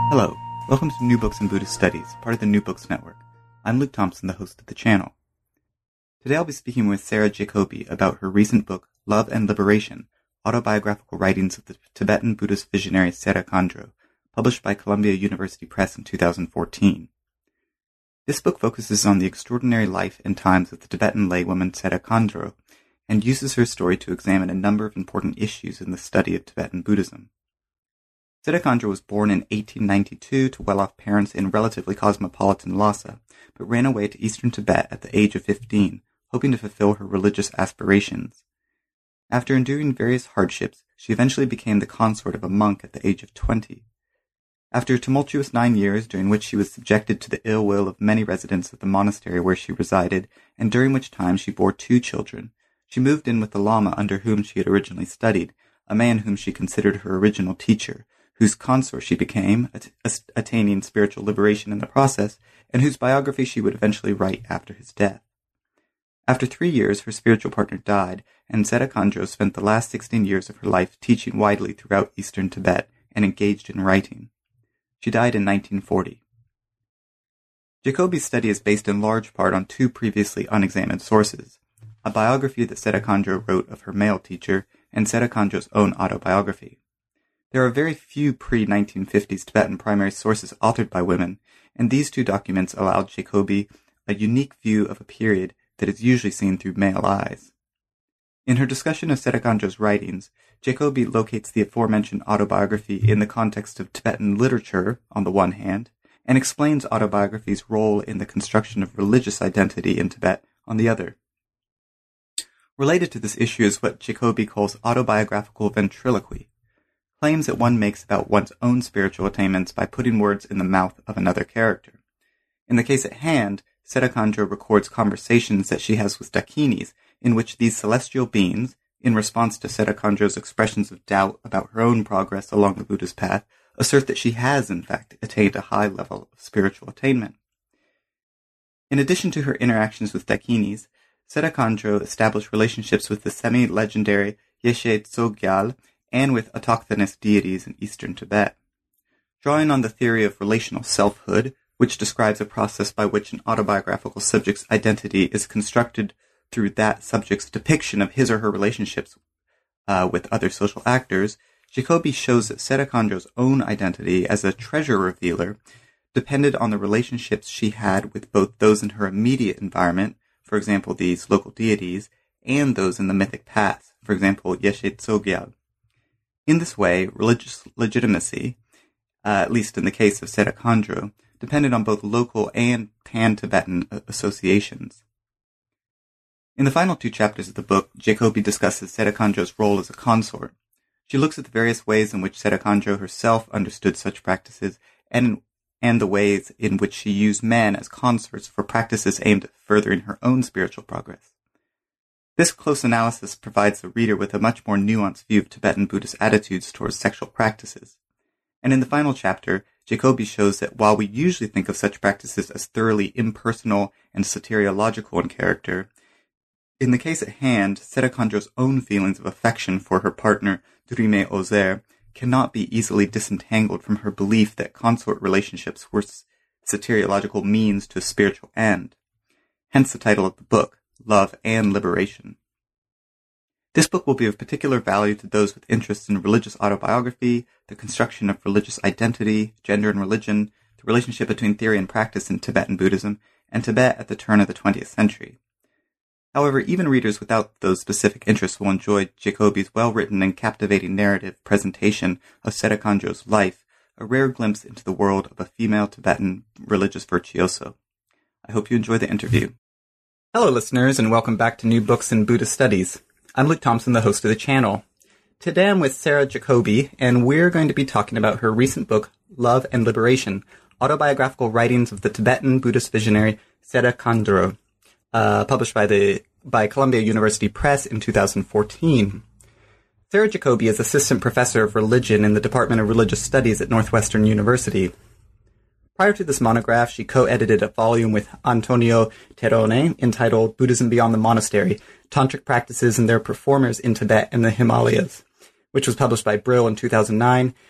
Hello, welcome to New Books in Buddhist Studies, part of the New Books Network. I'm Luke Thompson, the host of the channel. Today I'll be speaking with Sarah Jacoby about her recent book, Love and Liberation, Autobiographical Writings of the Tibetan Buddhist Visionary Sera Khandro, published by Columbia University Press in 2014. This book focuses on the extraordinary life and times of the Tibetan laywoman Sera Khandro, and uses her story to examine a number of important issues in the study of Tibetan Buddhism. Sera Khandro was born in 1892 to well-off parents in relatively cosmopolitan Lhasa, but ran away to eastern Tibet at the age of 15, hoping to fulfill her religious aspirations. After enduring various hardships, she eventually became the consort of a monk at the age of 20. After a tumultuous 9 years, during which she was subjected to the ill will of many residents of the monastery where she resided, and during which time she bore 2 children, she moved in with the Lama under whom she had originally studied, a man whom she considered her original teacher, whose consort she became, attaining spiritual liberation in the process, and whose biography she would eventually write after his death. After 3 years, her spiritual partner died, and Sera Khandro spent the last 16 years of her life teaching widely throughout eastern Tibet and engaged in writing. She died in 1940. Jacoby's study is based in large part on 2 previously unexamined sources, a biography that Sera Khandro wrote of her male teacher, and Sera Khandro's own autobiography. There are very few pre-1950s Tibetan primary sources authored by women, and these 2 documents allowed Jacoby a unique view of a period that is usually seen through male eyes. In her discussion of Sera Khandro's writings, Jacoby locates the aforementioned autobiography in the context of Tibetan literature, on the one hand, and explains autobiography's role in the construction of religious identity in Tibet, on the other. Related to this issue is what Jacoby calls autobiographical ventriloquy, claims that one makes about one's own spiritual attainments by putting words in the mouth of another character. In the case at hand, Sera Khandro records conversations that she has with Dakinis, in which these celestial beings, in response to Sera Khandro's expressions of doubt about her own progress along the Buddha's path, assert that she has, in fact, attained a high level of spiritual attainment. In addition to her interactions with Dakinis, Sera Khandro established relationships with the semi-legendary Yeshe Tsogyal and with autochthonous deities in eastern Tibet. Drawing on the theory of relational selfhood, which describes a process by which an autobiographical subject's identity is constructed through that subject's depiction of his or her relationships with other social actors, Jacoby shows that Sera Khandro's own identity as a treasure revealer depended on the relationships she had with both those in her immediate environment, for example these local deities, and those in the mythic past, for example Yeshe Tsogyal. In this way, religious legitimacy, at least in the case of Sera Khandro, depended on both local and pan-Tibetan associations. In the final 2 chapters of the book, Jacoby discusses Sera Khandro's role as a consort. She looks at the various ways in which Sera Khandro herself understood such practices and the ways in which she used men as consorts for practices aimed at furthering her own spiritual progress. This close analysis provides the reader with a much more nuanced view of Tibetan Buddhist attitudes towards sexual practices. And in the final chapter, Jacoby shows that while we usually think of such practices as thoroughly impersonal and soteriological in character, in the case at hand, Sera Khandro's own feelings of affection for her partner, Drime Ozer, cannot be easily disentangled from her belief that consort relationships were soteriological means to a spiritual end. Hence the title of the book, Love and Liberation. This book will be of particular value to those with interests in religious autobiography, the construction of religious identity, gender and religion, the relationship between theory and practice in Tibetan Buddhism, and Tibet at the turn of the 20th century. However, even readers without those specific interests will enjoy Jacoby's well-written and captivating narrative presentation of Sera Khandro's life, a rare glimpse into the world of a female Tibetan religious virtuoso. I hope you enjoy the interview. Hello, listeners, and welcome back to New Books in Buddhist Studies. I'm Luke Thompson, the host of the channel. Today I'm with Sarah Jacoby, and we're going to be talking about her recent book, Love and Liberation, Autobiographical Writings of the Tibetan Buddhist Visionary Sera Khandro, published by Columbia University Press in 2014. Sarah Jacoby is Assistant Professor of Religion in the Department of Religious Studies at Northwestern University. Prior to this monograph, she co-edited a volume with Antonio Terone entitled Buddhism Beyond the Monastery, Tantric Practices and Their Performers in Tibet and the Himalayas, which was published by Brill in 2009,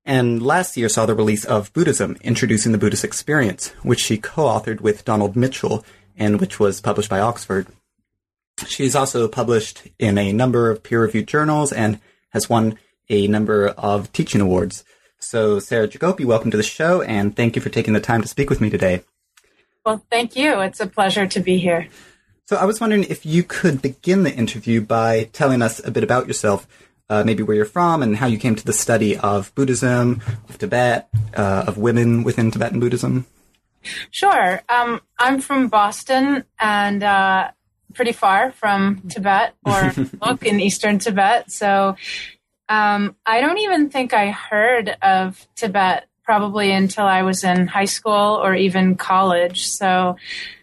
and last year saw the release of Buddhism, Introducing the Buddhist Experience, which she co-authored with Donald Mitchell, and which was published by Oxford. She's also published in a number of peer-reviewed journals and has won a number of teaching awards. So, Sarah Jacoby, welcome to the show, and thank you for taking the time to speak with me today. Well, thank you. It's a pleasure to be here. So I was wondering if you could begin the interview by telling us a bit about yourself, maybe where you're from and how you came to the study of Buddhism, of Tibet, of women within Tibetan Buddhism. Sure. I'm from Boston and pretty far from Tibet or in eastern Tibet. So I don't even think I heard of Tibet probably until I was in high school or even college. So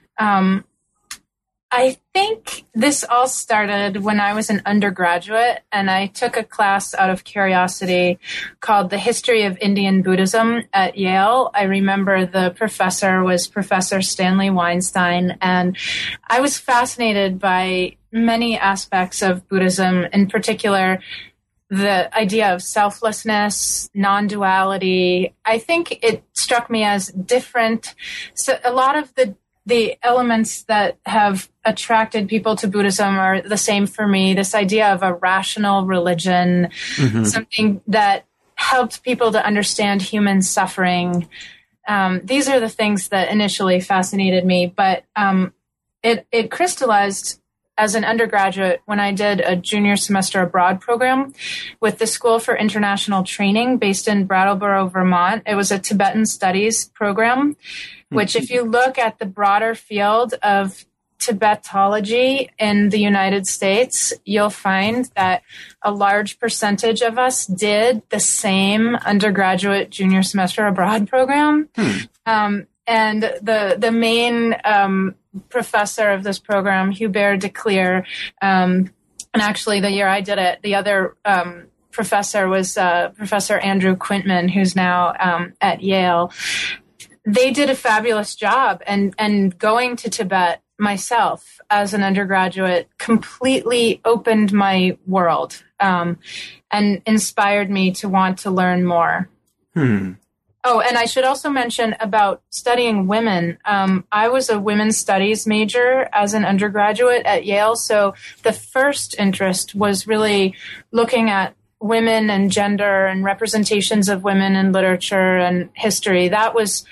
I think this all started when I was an undergraduate, and I took a class out of curiosity called The History of Indian Buddhism at Yale. I remember the professor was Professor Stanley Weinstein, and I was fascinated by many aspects of Buddhism, in particular the idea of selflessness, non-duality. I think it struck me as different. So a lot of the elements that have attracted people to Buddhism are the same for me. This idea of a rational religion, something that helped people to understand human suffering. These are the things that initially fascinated me, but it crystallized as an undergraduate when I did a junior semester abroad program with the School for International Training based in Brattleboro, Vermont. It was a Tibetan studies program, which if you look at the broader field of Tibetology in the United States, you'll find that a large percentage of us did the same undergraduate junior semester abroad program. And the main professor of this program, Hubert de Cleer, and actually the year I did it, the other professor was Professor Andrew Quintman, who's now at Yale. They did a fabulous job, and going to Tibet myself as an undergraduate completely opened my world and inspired me to want to learn more. Oh, and I should also mention about studying women. I was a women's studies major as an undergraduate at Yale, so the first interest was really looking at women and gender and representations of women in literature and history. That was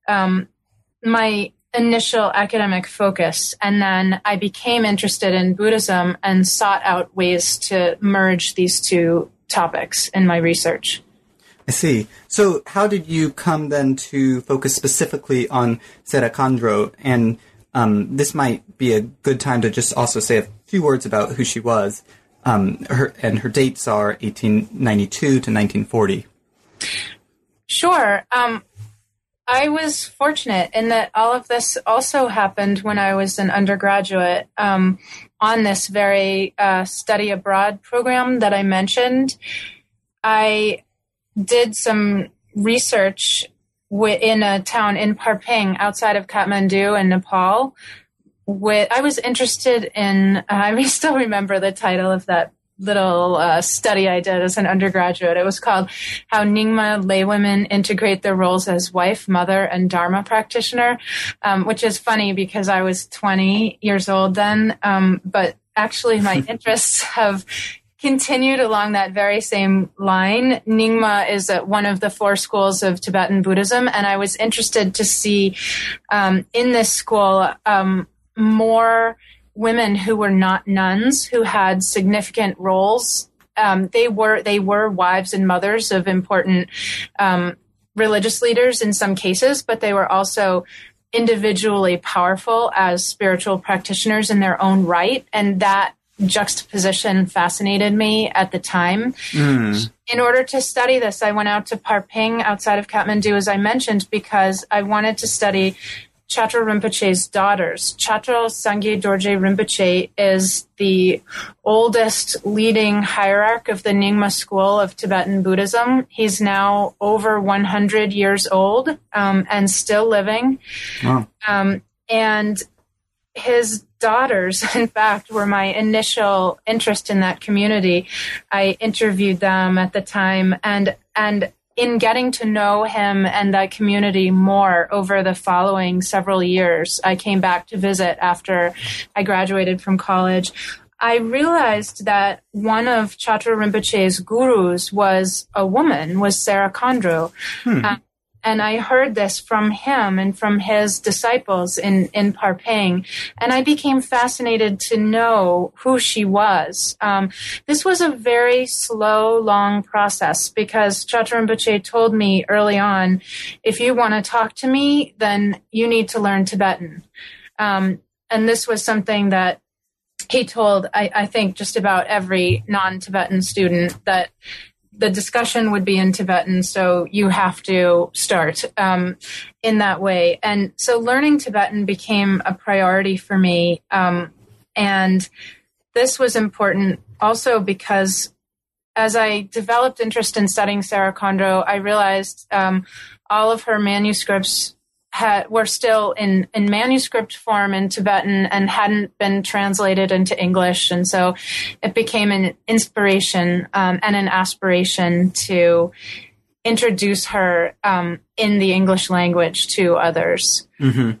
my initial academic focus. And then I became interested in Buddhism and sought out ways to merge these two topics in my research. I see. So how did you come then to focus specifically on Sera Khandro? And this might be a good time to just also say a few words about who she was. Her dates are 1892 to 1940. Sure. I was fortunate in that all of this also happened when I was an undergraduate on this very study abroad program that I mentioned. I did some research in a town in Parping outside of Kathmandu in Nepal. I was interested in, I still remember the title of that little study I did as an undergraduate. It was called How Nyingma Laywomen Integrate Their Roles as Wife, Mother, and Dharma Practitioner, which is funny because I was 20 years old then, but actually my interests have continued along that very same line. Nyingma is one of the four schools of Tibetan Buddhism, and I was interested to see in this school more women who were not nuns, who had significant roles. They were wives and mothers of important religious leaders in some cases, but they were also individually powerful as spiritual practitioners in their own right, and that juxtaposition fascinated me at the time. In order to study this, I went out to Parping outside of Kathmandu, as I mentioned, because I wanted to study Chatra Rinpoche's daughters. Chatra Sangye Dorje Rinpoche is the oldest leading hierarch of the Nyingma school of Tibetan Buddhism. He's now over 100 years old and still living. Wow. And his daughters, in fact, were my initial interest in that community. I interviewed them at the time, and in getting to know him and that community more over the following several years, I came back to visit after I graduated from college. I realized that one of Chatra Rinpoche's gurus was a woman, was Sarah Kondru. And I heard this from him and from his disciples in Parping. And I became fascinated to know who she was. This was a very slow, long process because Chatra Rinpoche told me early on, if you want to talk to me, then you need to learn Tibetan. And this was something that he told, I think, just about every non-Tibetan student, that the discussion would be in Tibetan, so you have to start in that way. And so learning Tibetan became a priority for me. And this was important also because as I developed interest in studying Sarah Kondru, I realized all of her manuscripts were still in manuscript form in Tibetan and hadn't been translated into English. And so it became an inspiration and an aspiration to introduce her in the English language to others.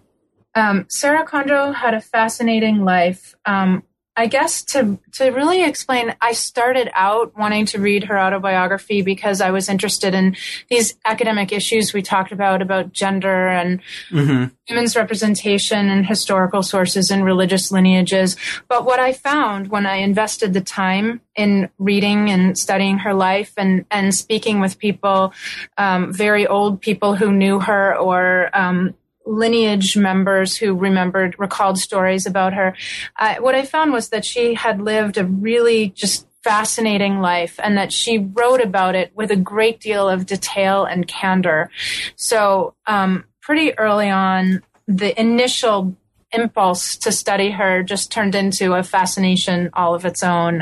Sarah Kondru had a fascinating life. I guess to really explain, I started out wanting to read her autobiography because I was interested in these academic issues we talked about gender and women's representation and historical sources and religious lineages. But what I found when I invested the time in reading and studying her life and speaking with people, very old people who knew her or lineage members who recalled stories about her. What I found was that she had lived a really just fascinating life and that she wrote about it with a great deal of detail and candor. So pretty early on, the initial impulse to study her just turned into a fascination all of its own.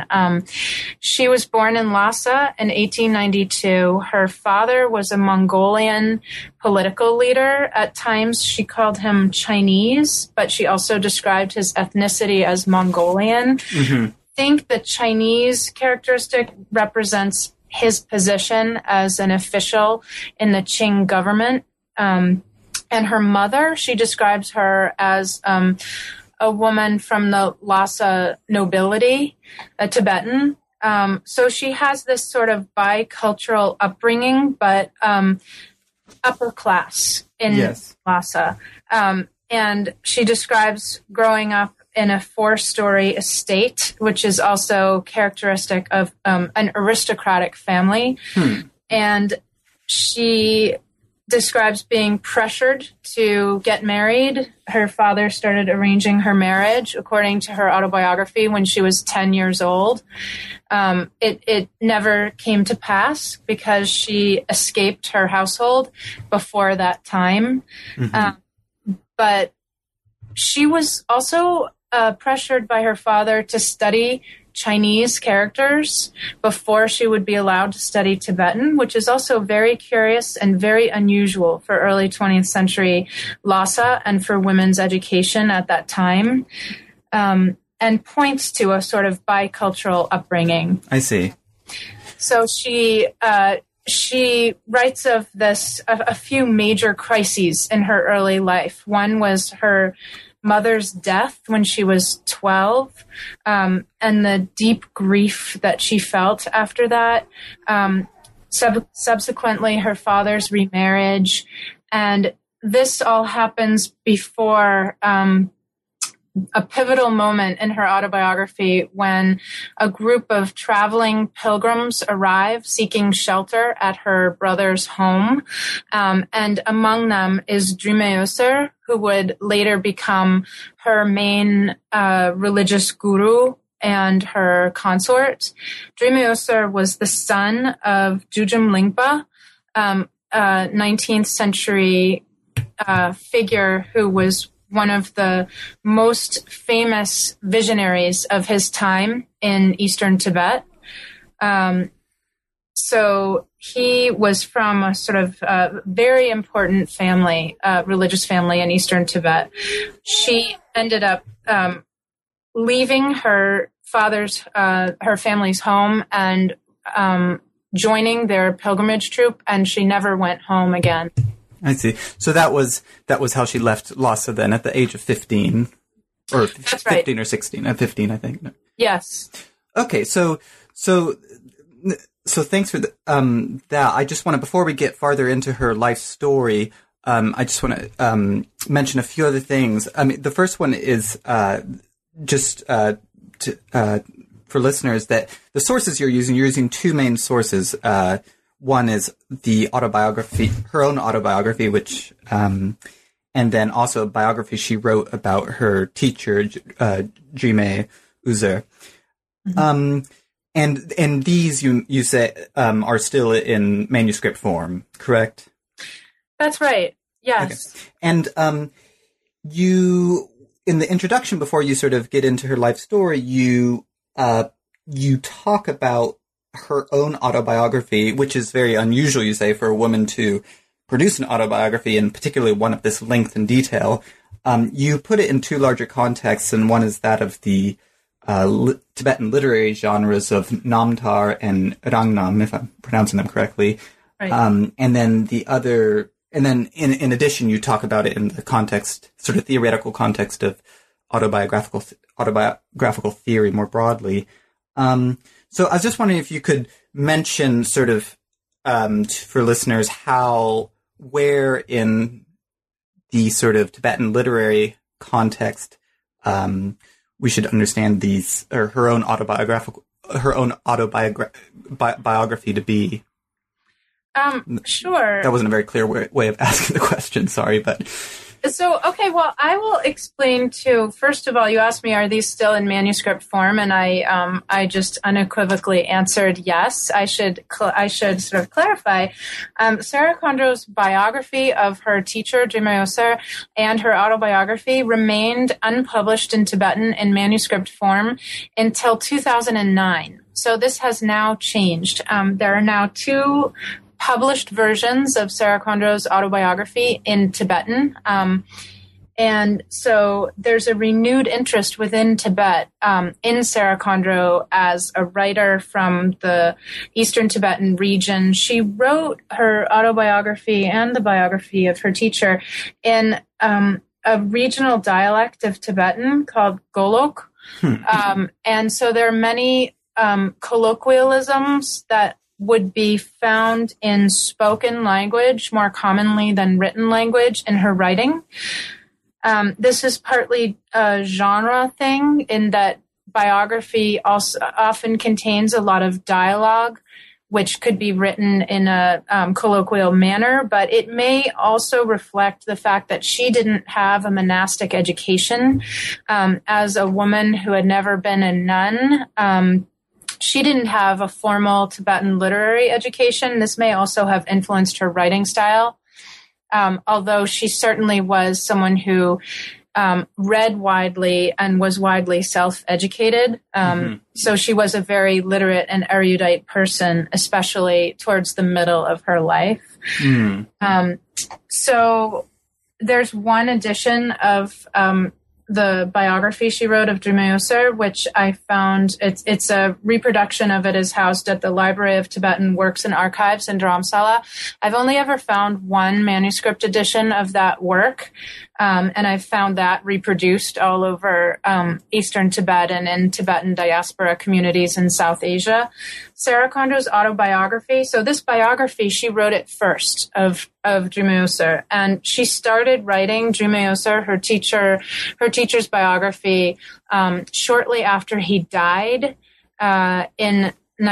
She was born in Lhasa in 1892. Her father was a Mongolian political leader. At times she called him Chinese, but she also described his ethnicity as Mongolian. I think the Chinese characteristic represents his position as an official in the Qing government. And her mother, she describes her as a woman from the Lhasa nobility, a Tibetan. So she has this sort of bicultural upbringing, but upper class in Lhasa. And she describes growing up in a 4-story estate, which is also characteristic of an aristocratic family. And she describes being pressured to get married. Her father started arranging her marriage, according to her autobiography, when she was 10 years old. It never came to pass because she escaped her household before that time. But she was also pressured by her father to study Chinese characters before she would be allowed to study Tibetan, which is also very curious and very unusual for early 20th century Lhasa and for women's education at that time, and points to a sort of bicultural upbringing. I see. So she writes of this, a few major crises in her early life. One was her mother's death when she was 12, and the deep grief that she felt after that. Subsequently, her father's remarriage. And this all happens before a pivotal moment in her autobiography when a group of traveling pilgrims arrive seeking shelter at her brother's home. And among them is Drime Usur, who would later become her main religious guru and her consort. Drime Usur was the son of Jujum Lingpa, 19th century figure who was one of the most famous visionaries of his time in Eastern Tibet. So he was from a sort of very important family, religious family in Eastern Tibet. She ended up leaving her family's home and joining their pilgrimage troupe, and she never went home again. I see. So that was how she left Lhasa then, at the age of 15, or That's 15 right. or 16. At 15, I think. No. Yes. Okay, so thanks for that. I just want to, before we get farther into her life story, I just want to mention a few other things. I mean, the first one is for listeners, that the sources you're using two main sources. One is the autobiography, her own autobiography, which, and then also a biography she wrote about her teacher, Jime Uzer. Mm-hmm. And these you say are still in manuscript form, correct? That's right. Yes. Okay. And you, in the introduction, before you sort of get into her life story, you talk about her own autobiography, which is very unusual, you say, for a woman to produce an autobiography, and particularly one of this length and detail. You put it in two larger contexts, and one is that of the Tibetan literary genres of Namtar and Rangnam, if I'm pronouncing them correctly. Right. And then the other, and then in addition, you talk about it in the context, sort of theoretical context of autobiographical theory more broadly. So I was just wondering if you could mention sort of, for listeners, where in the sort of Tibetan literary context, we should understand these, or her own autobiography to be. Sure. That wasn't a very clear way of asking the question. Sorry, but. So, okay, well, I will explain too. First of all, you asked me, are these still in manuscript form? And I just unequivocally answered yes. I should sort of clarify. Sarah Kondro's biography of her teacher, Jime Uzer, and her autobiography remained unpublished in Tibetan in manuscript form until 2009. So this has now changed. There are now two published versions of Sarah Kondro's autobiography in Tibetan. And so there's a renewed interest within Tibet in Sarah Kondro as a writer from the Eastern Tibetan region. She wrote her autobiography and the biography of her teacher in a regional dialect of Tibetan called Golok. And so there are many colloquialisms that would be found in spoken language more commonly than written language in her writing. This is partly a genre thing in that biography also often contains a lot of dialogue, which could be written in a colloquial manner, but it may also reflect the fact that she didn't have a monastic education. As a woman who had never been a nun, she didn't have a formal Tibetan literary education. This may also have influenced her writing style, although she certainly was someone who read widely and was widely self-educated. So she was a very literate and erudite person, especially towards the middle of her life. So there's one edition of the biography she wrote of Jime Uzer, which I found, it's a reproduction of it is housed at the Library of Tibetan Works and Archives in Dharamsala. I've only ever found one manuscript edition of that work, and I've found that reproduced all over Eastern Tibet and in Tibetan diaspora communities in South Asia. Sarah Kondro's autobiography, so this biography, she wrote it first of Jime Uzer, and she started writing Jime Uzer, her teacher's biography, shortly after he died in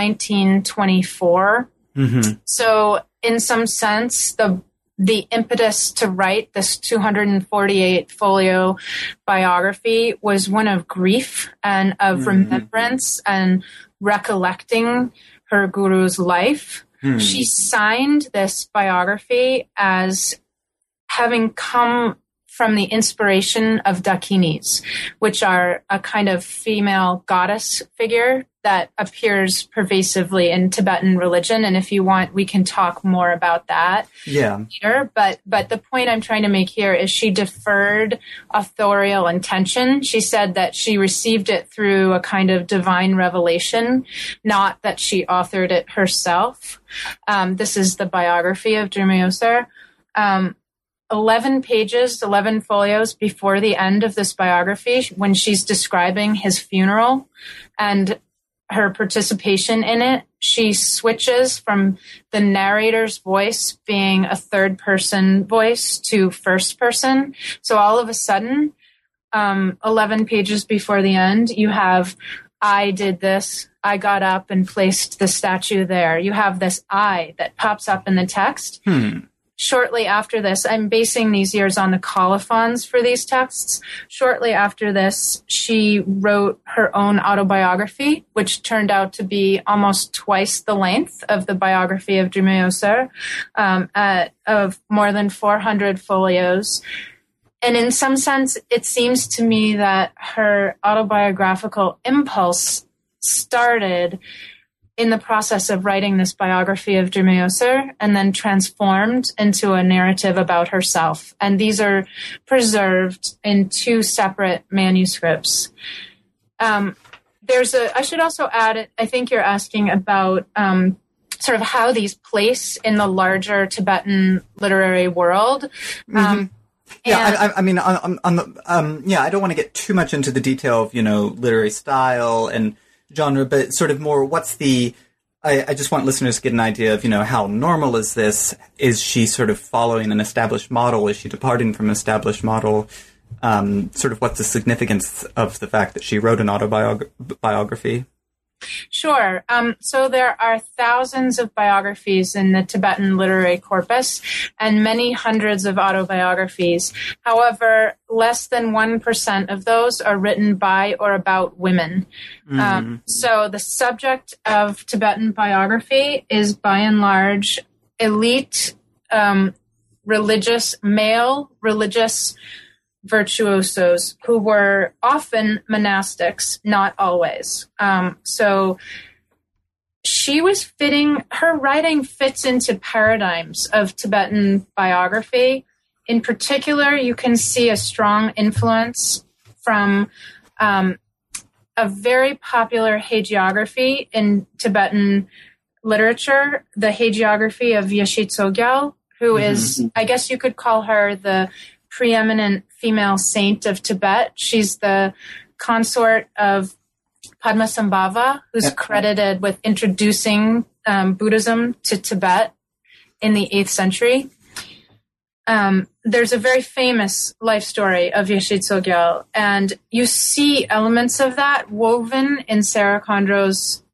1924. So in some sense, the impetus to write this 248 folio biography was one of grief and of remembrance and recollecting her guru's life. She signed this biography as having come from the inspiration of Dakinis, which are a kind of female goddess figure that appears pervasively in Tibetan religion. And if you want, we can talk more about that later. But the point I'm trying to make here is she deferred authorial intention. She said that she received it through a kind of divine revelation, not that she authored it herself. This is the biography of Drumeyosar. 11 pages, 11 folios before the end of this biography, when she's describing his funeral and her participation in it, she switches from the narrator's voice being a third person voice to first person. So all of a sudden, 11 pages before the end, you have, I did this, I got up and placed the statue there. You have this I that pops up in the text. Shortly after this, I'm basing these years on the colophons for these texts. Shortly after this, she wrote her own autobiography, which turned out to be almost twice the length of the biography of Drumeyosar, of more than 400 folios. And in some sense, it seems to me that her autobiographical impulse started in the process of writing this biography of Drumeyosar and then transformed into a narrative about herself. And these are preserved in two separate manuscripts. I should also add, I think you're asking about sort of how these place in the larger Tibetan literary world. I mean, I don't want to get too much into the detail of, literary style and genre, but sort of more, I just want listeners to get an idea of, how normal is this? Is she sort of following an established model? Is she departing from an established model? Sort of what's the significance of the fact that she wrote an autobiography? Sure. So there are thousands of biographies in the Tibetan literary corpus and many hundreds of autobiographies. However, less than 1% of those are written by or about women. So the subject of Tibetan biography is by and large elite, male religious virtuosos who were often monastics, not always. So she was her writing fits into paradigms of Tibetan biography. In particular, you can see a strong influence from a very popular hagiography in Tibetan literature, the hagiography of Yeshit Tsogyal, who is, I guess you could call her the preeminent female saint of Tibet. She's the consort of Padmasambhava, who's credited with introducing Buddhism to Tibet in the 8th century. There's a very famous life story of Yeshit Tsogyal, and you see elements of that woven in Sarah Kondro's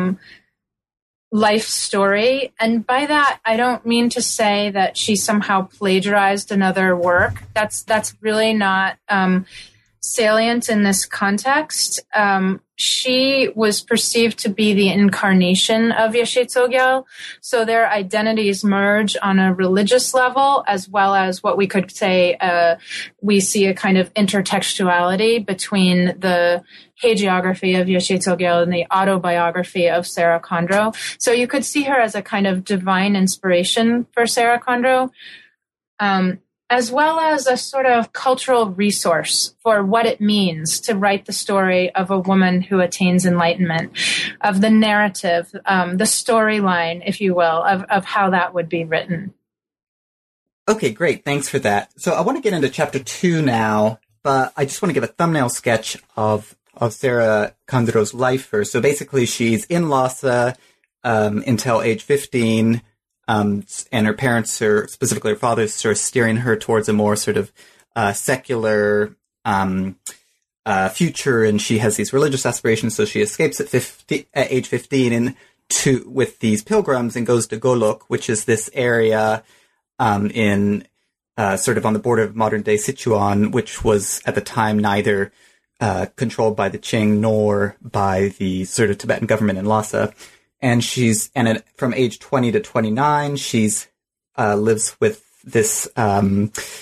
life story. And by that, I don't mean to say that she somehow plagiarized another work. That's really not salient in this context. She was perceived to be the incarnation of Yeshit Tsogyal, so their identities merge on a religious level, as well as what we could say we see a kind of intertextuality between the hagiography of Yeshit Tsogyal and the autobiography of Sarah Kondro. So you could see her as a kind of divine inspiration for Sarah Kondro, as well as a sort of cultural resource for what it means to write the story of a woman who attains enlightenment, of the narrative, the storyline, if you will, of how that would be written. Okay, great. Thanks for that. So I want to get into chapter 2 now, but I just want to give a thumbnail sketch of Sarah Kondro's life first. So basically she's in Lhasa until age 15, and her parents, specifically her father, is sort of steering her towards a more sort of secular future, and she has these religious aspirations. So she escapes at age 15 with these pilgrims and goes to Golok, which is this area in sort of on the border of modern-day Sichuan, which was at the time neither controlled by the Qing nor by the sort of Tibetan government in Lhasa. And from age 20 to 29, she's lives with this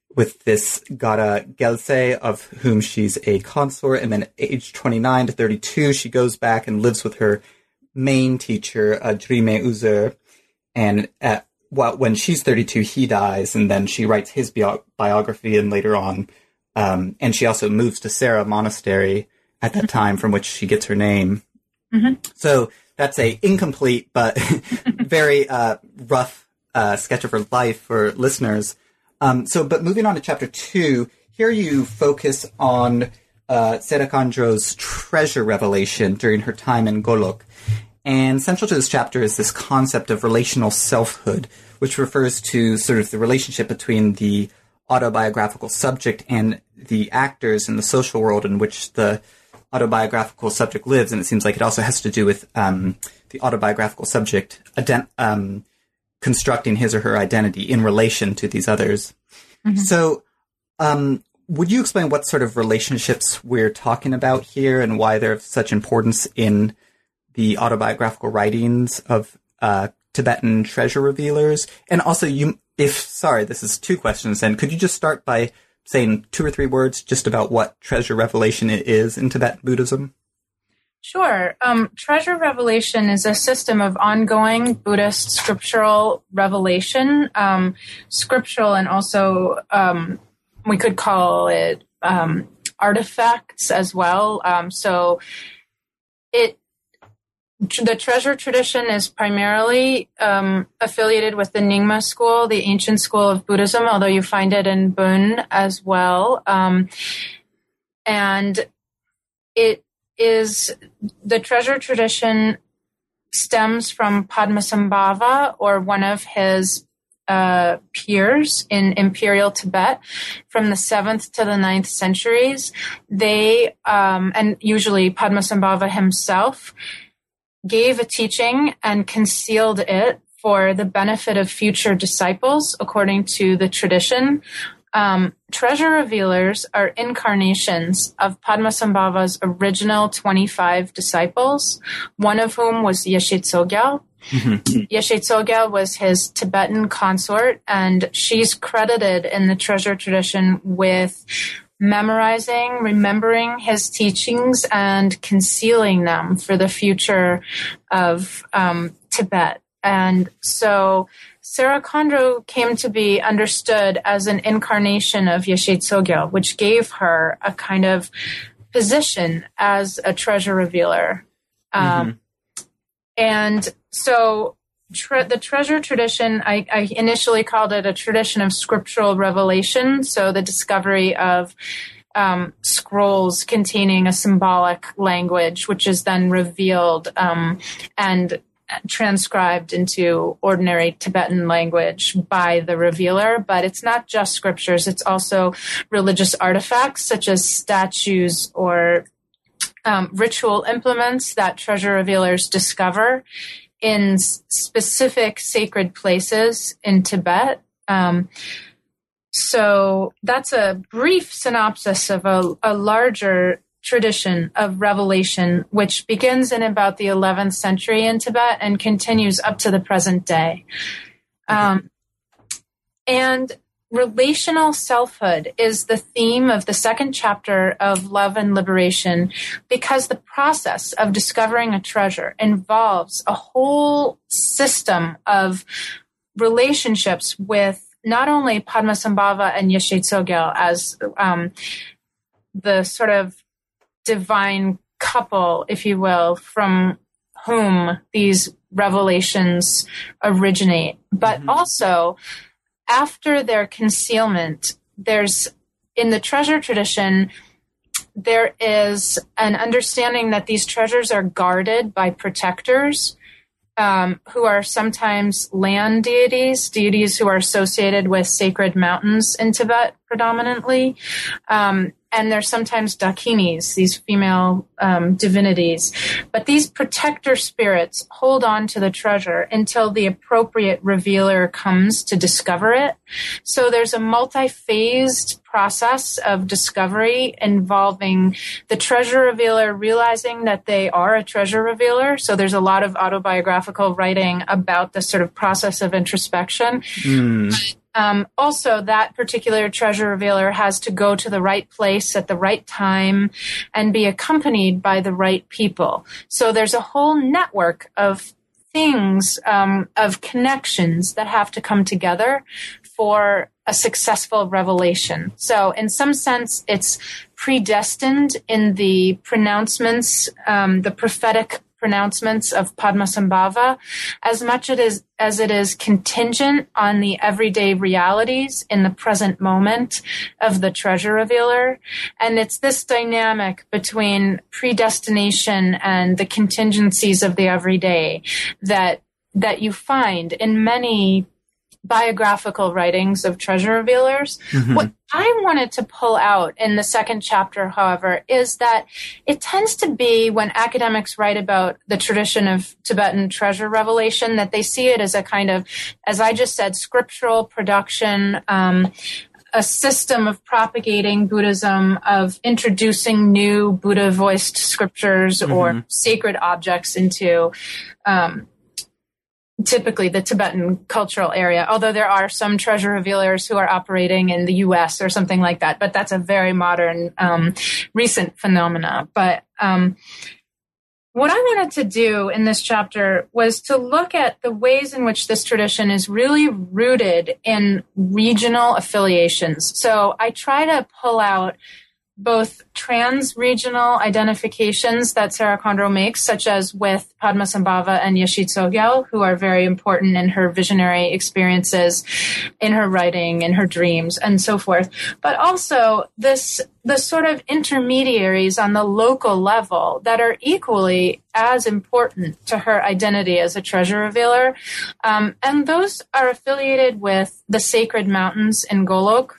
with this Gara Gelse, of whom she's a consort, and then at age 29 to 32, she goes back and lives with her main teacher, Jrime Uzer, and when she's 32, he dies, and then she writes his biography, and later on, and she also moves to Sera Monastery at that time, from which she gets her name. Mm-hmm. So that's a incomplete but very rough sketch of her life for listeners. But moving on to chapter 2, here you focus on Sera Khandro's treasure revelation during her time in Golok. And central to this chapter is this concept of relational selfhood, which refers to sort of the relationship between the autobiographical subject and the actors in the social world in which the autobiographical subject lives. And it seems like it also has to do with the autobiographical subject constructing his or her identity in relation to these others. Mm-hmm. So would you explain what sort of relationships we're talking about here and why they're of such importance in the autobiographical writings of Tibetan treasure revealers? And also, this is 2 questions, and could you just start by saying 2 or 3 words just about what treasure revelation is in Tibetan Buddhism? Sure. Treasure revelation is a system of ongoing Buddhist scriptural revelation, scriptural, and also we could call it artifacts as well. The treasure tradition is primarily affiliated with the Nyingma school, the ancient school of Buddhism, although you find it in Bön as well. And the treasure tradition stems from Padmasambhava, or one of his peers in imperial Tibet from the 7th to the 9th centuries. They, and usually Padmasambhava himself, gave a teaching and concealed it for the benefit of future disciples, according to the tradition. Treasure revealers are incarnations of Padmasambhava's original 25 disciples, one of whom was Yeshe Tsogyal. Mm-hmm. Yeshe Tsogyal was his Tibetan consort, and she's credited in the treasure tradition with memorizing, remembering his teachings, and concealing them for the future of Tibet. And so Sera Khandro came to be understood as an incarnation of Yeshe Tsogyal, which gave her a kind of position as a treasure revealer. And so the treasure tradition, I initially called it a tradition of scriptural revelation, so the discovery of scrolls containing a symbolic language, which is then revealed and transcribed into ordinary Tibetan language by the revealer. But it's not just scriptures, it's also religious artifacts such as statues or ritual implements that treasure revealers discover in specific sacred places in Tibet. So that's a brief synopsis of a larger tradition of revelation, which begins in about the 11th century in Tibet and continues up to the present day. And relational selfhood is the theme of the 2nd chapter of Love and Liberation, because the process of discovering a treasure involves a whole system of relationships with not only Padmasambhava and Yeshe Tsogyal as the sort of divine couple, if you will, from whom these revelations originate, but also after their concealment, in the treasure tradition, there is an understanding that these treasures are guarded by protectors who are sometimes land deities who are associated with sacred mountains in Tibet predominantly. And they're sometimes dakinis, these female divinities. But these protector spirits hold on to the treasure until the appropriate revealer comes to discover it. So there's a multi-phased process of discovery involving the treasure revealer realizing that they are a treasure revealer. So there's a lot of autobiographical writing about this sort of process of introspection. Also, that particular treasure revealer has to go to the right place at the right time and be accompanied by the right people. So there's a whole network of things, of connections that have to come together for a successful revelation. So in some sense, it's predestined in the pronouncements, the prophetic pronouncements of Padmasambhava, as much as it is contingent on the everyday realities in the present moment of the treasure revealer. And it's this dynamic between predestination and the contingencies of the everyday that you find in many biographical writings of treasure revealers. Mm-hmm. What I wanted to pull out in the second chapter, however, is that it tends to be when academics write about the tradition of Tibetan treasure revelation that they see it as a kind of, as I just said, scriptural production, a system of propagating Buddhism, of introducing new Buddha-voiced scriptures mm-hmm. or sacred objects into typically the Tibetan cultural area, although there are some treasure revealers who are operating in the U.S. or something like that, but that's a very modern, recent phenomena. But what I wanted to do in this chapter was to look at the ways in which this tradition is really rooted in regional affiliations. So I try to pull out both trans-regional identifications that Sarah Kondro makes, such as with Padmasambhava and Yeshit Tsogyal, who are very important in her visionary experiences, in her writing, in her dreams, and so forth. But also the sort of intermediaries on the local level that are equally as important to her identity as a treasure revealer. And those are affiliated with the sacred mountains in Golok.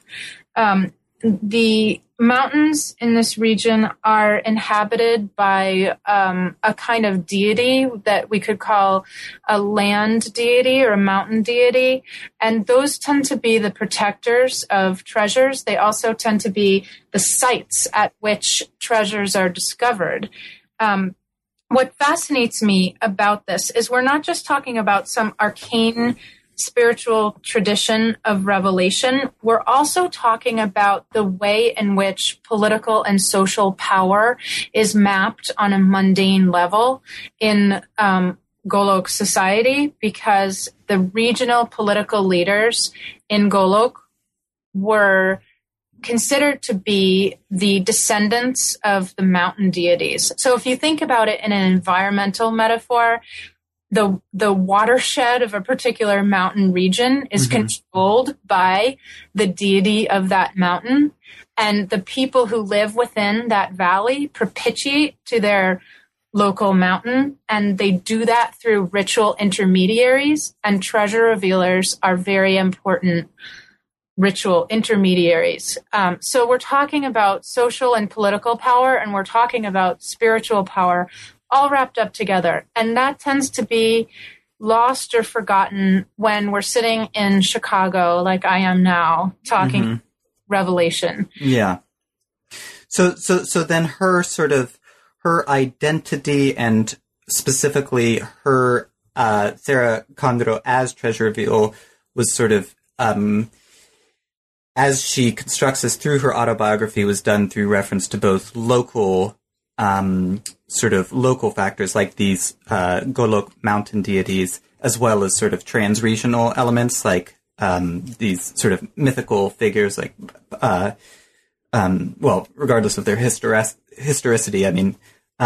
The mountains in this region are inhabited by a kind of deity that we could call a land deity or a mountain deity. And those tend to be the protectors of treasures. They also tend to be the sites at which treasures are discovered. What fascinates me about this is we're not just talking about some arcane spiritual tradition of revelation. We're also talking about the way in which political and social power is mapped on a mundane level in Golok society, because the regional political leaders in Golok were considered to be the descendants of the mountain deities. So if you think about it in an environmental metaphor, the watershed of a particular mountain region is mm-hmm. controlled by the deity of that mountain, and the people who live within that valley propitiate to their local mountain, and they do that through ritual intermediaries, and treasure revealers are very important ritual intermediaries. So we're talking about social and political power, and we're talking about spiritual power, all wrapped up together. And that tends to be lost or forgotten when we're sitting in Chicago, like I am now, talking mm-hmm. revelation. Yeah. So then her sort of, her identity and specifically her, Sarah Kondro as treasure reveal was sort of, as she constructs this through her autobiography, was done through reference to both local sort of local factors like these Golok mountain deities, as well as sort of trans-regional elements like these sort of mythical figures like, well, regardless of their historicity, I mean,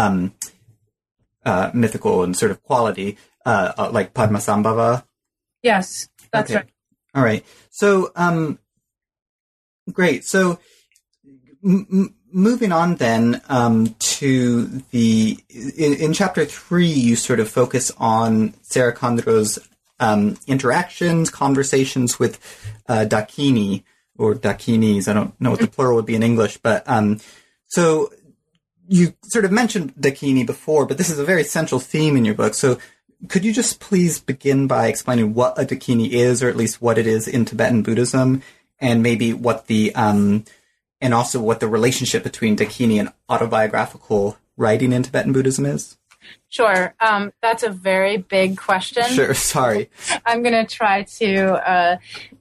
mythical and sort of quality, like Padmasambhava. Yes, that's okay. Right. All right. So, great. So, moving on then to the in chapter 3, you sort of focus on Sarah Kondro's interactions, conversations with Dakini or Dakinis. I don't know what the plural would be in English, but so you sort of mentioned Dakini before, but this is a very central theme in your book. So could you just please begin by explaining what a Dakini is, or at least what it is in Tibetan Buddhism, and maybe what the and also what the relationship between Dakini and autobiographical writing in Tibetan Buddhism is? Sure. That's a very big question. Sure. Sorry. I'm going to try to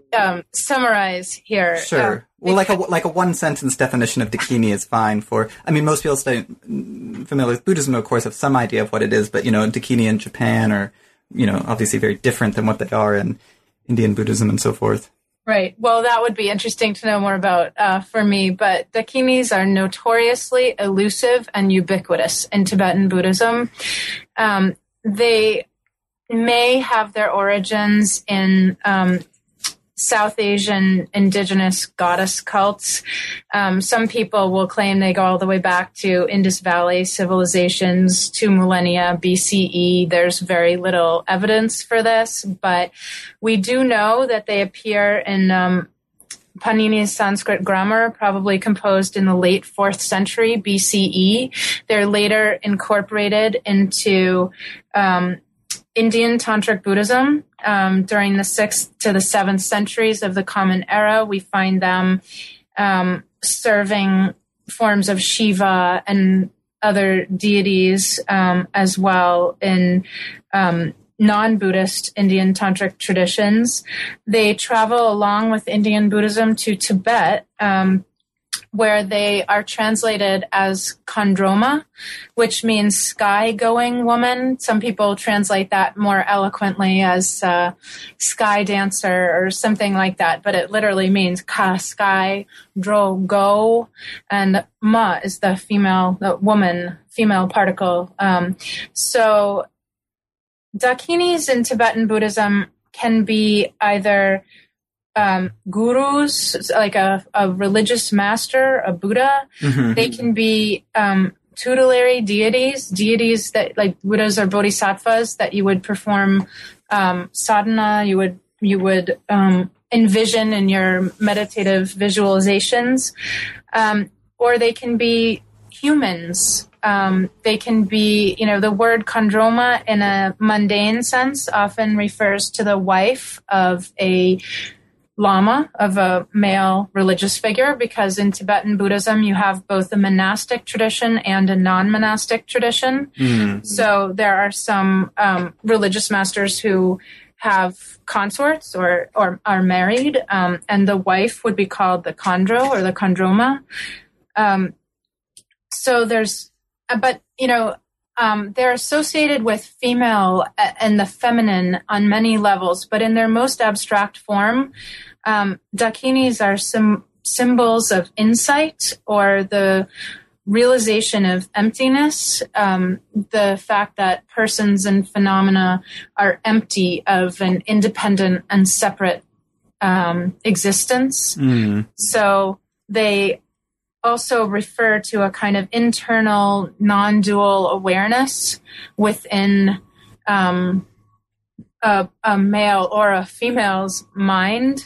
summarize here. Sure. Well, like a one sentence definition of Dakini is fine for. I mean, most people familiar with Buddhism, of course, have some idea of what it is, but Dakini in Japan are obviously very different than what they are in Indian Buddhism and so forth. Right. Well, that would be interesting to know more about for me. But Dakinis are notoriously elusive and ubiquitous in Tibetan Buddhism. They may have their origins in South Asian indigenous goddess cults. Some people will claim they go all the way back to Indus Valley civilizations, 2 millennia BCE. There's very little evidence for this, but we do know that they appear in Panini's Sanskrit grammar, probably composed in the late 4th century BCE. They're later incorporated into Indian Tantric Buddhism during the 6th to the 7th centuries of the Common Era. We find them serving forms of Shiva and other deities as well in non-Buddhist Indian Tantric traditions. They travel along with Indian Buddhism to Tibet, where they are translated as Khandroma, which means sky-going woman. Some people translate that more eloquently as sky dancer or something like that, but it literally means ka, sky, dro, go, and ma is the woman, female particle. So Dakinis in Tibetan Buddhism can be either gurus, like a religious master, a Buddha. Mm-hmm. They can be tutelary deities that, like Buddhas or bodhisattvas, that you would perform sadhana, you would envision in your meditative visualizations, or they can be humans. They can be, the word Khandroma in a mundane sense often refers to the wife of a lama, of a male religious figure, because in Tibetan Buddhism you have both a monastic tradition and a non-monastic tradition. Mm-hmm. So there are some religious masters who have consorts or are married, and the wife would be called the Khandro or the Khandroma. So there's, but they're associated with female and the feminine on many levels, but in their most abstract form, Dakinis are symbols of insight or the realization of emptiness, the fact that persons and phenomena are empty of an independent and separate existence. Mm. So they also refer to a kind of internal non-dual awareness within a male or a female's mind.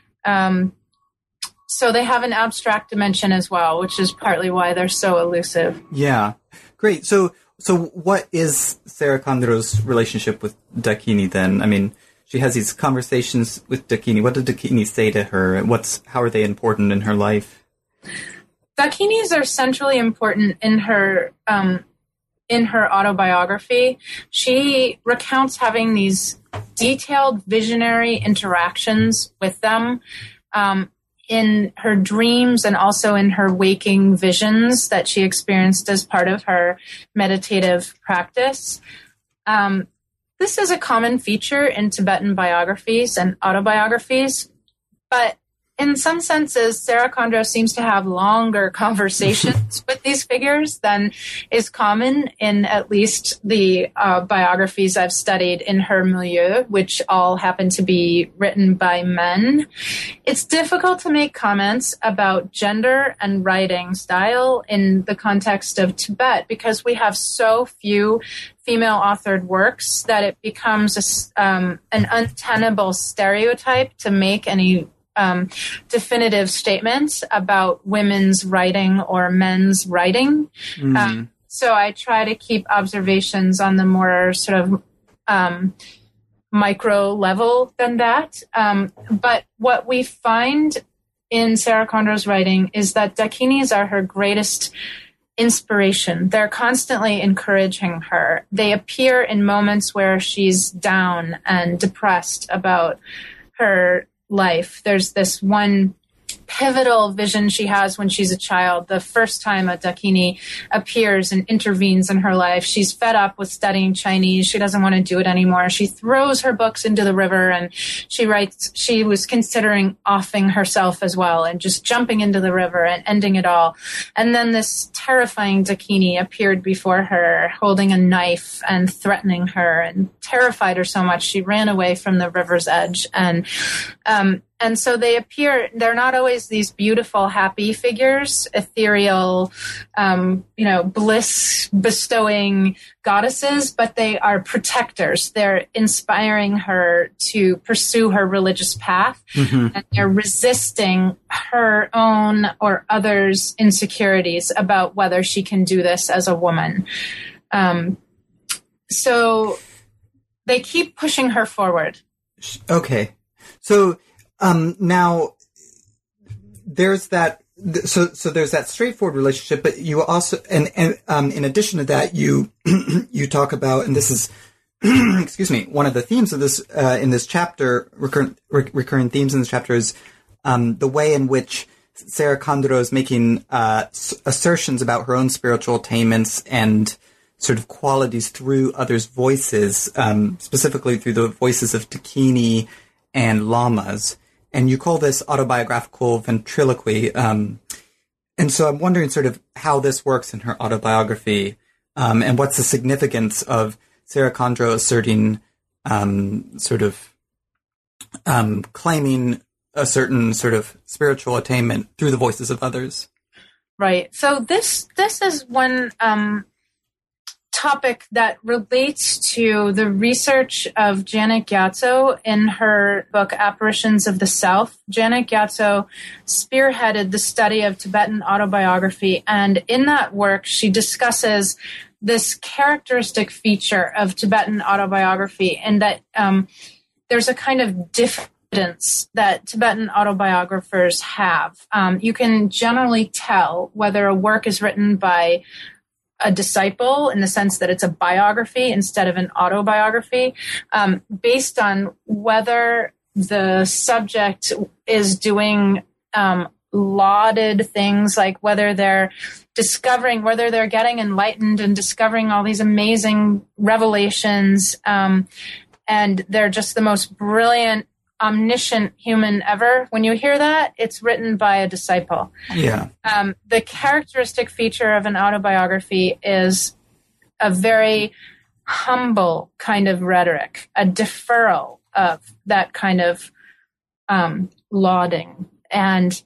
So they have an abstract dimension as well, which is partly why they're so elusive. Yeah, great. So what is Sarah Khandro's relationship with Dakini then? I mean, she has these conversations with Dakini. What did Dakini say to her? How are they important in her life? Dakinis are centrally important in her autobiography. She recounts having these detailed visionary interactions with them in her dreams and also in her waking visions that she experienced as part of her meditative practice. This is a common feature in Tibetan biographies and autobiographies, but in some senses, Sarah Khandro seems to have longer conversations with these figures than is common in at least the biographies I've studied in her milieu, which all happen to be written by men. It's difficult to make comments about gender and writing style in the context of Tibet because we have so few female-authored works that it becomes an untenable stereotype to make any definitive statements about women's writing or men's writing. Mm. So I try to keep observations on the more sort of micro level than that. But what we find in Sarah Khandro's writing is that Dakinis are her greatest inspiration. They're constantly encouraging her. They appear in moments where she's down and depressed about her life. There's this one pivotal vision she has when she's a child. The first time a Dakini appears and intervenes in her life, she's fed up with studying Chinese. She doesn't want to do it anymore. She throws her books into the river, and she writes she was considering offing herself as well and just jumping into the river and ending it all. And then this terrifying Dakini appeared before her holding a knife and threatening her, and terrified her so much she ran away from the river's edge. And so they appear, they're not always these beautiful, happy figures, ethereal, bliss bestowing goddesses, but they are protectors. They're inspiring her to pursue her religious path, and they're resisting her own or others' insecurities about whether she can do this as a woman. So they keep pushing her forward. Okay. So, now there's that, so there's that straightforward relationship, but you also, and in addition to that, you talk about, and this is, excuse me, one of the themes of this, in this chapter, recurring themes in this chapter is, the way in which Sarah Kondro is making, assertions about her own spiritual attainments and sort of qualities through others' voices, specifically through the voices of Dakini and lamas. And you call this autobiographical ventriloquy. And so I'm wondering sort of how this works in her autobiography, and what's the significance of Sarah Kondro asserting, claiming a certain sort of spiritual attainment through the voices of others. Right. So this is one, topic that relates to the research of Janet Gyatso in her book Apparitions of the Self. Janet Gyatso spearheaded the study of Tibetan autobiography, and in that work she discusses this characteristic feature of Tibetan autobiography, and that there's a kind of diffidence that Tibetan autobiographers have. You can generally tell whether a work is written by a disciple in the sense that it's a biography instead of an autobiography, based on whether the subject is doing lauded things, like whether they're getting enlightened and discovering all these amazing revelations, and they're just the most brilliant, omniscient human ever. When you hear that, it's written by a disciple. Yeah. The characteristic feature of an autobiography is a very humble kind of rhetoric, a deferral of that kind of lauding, and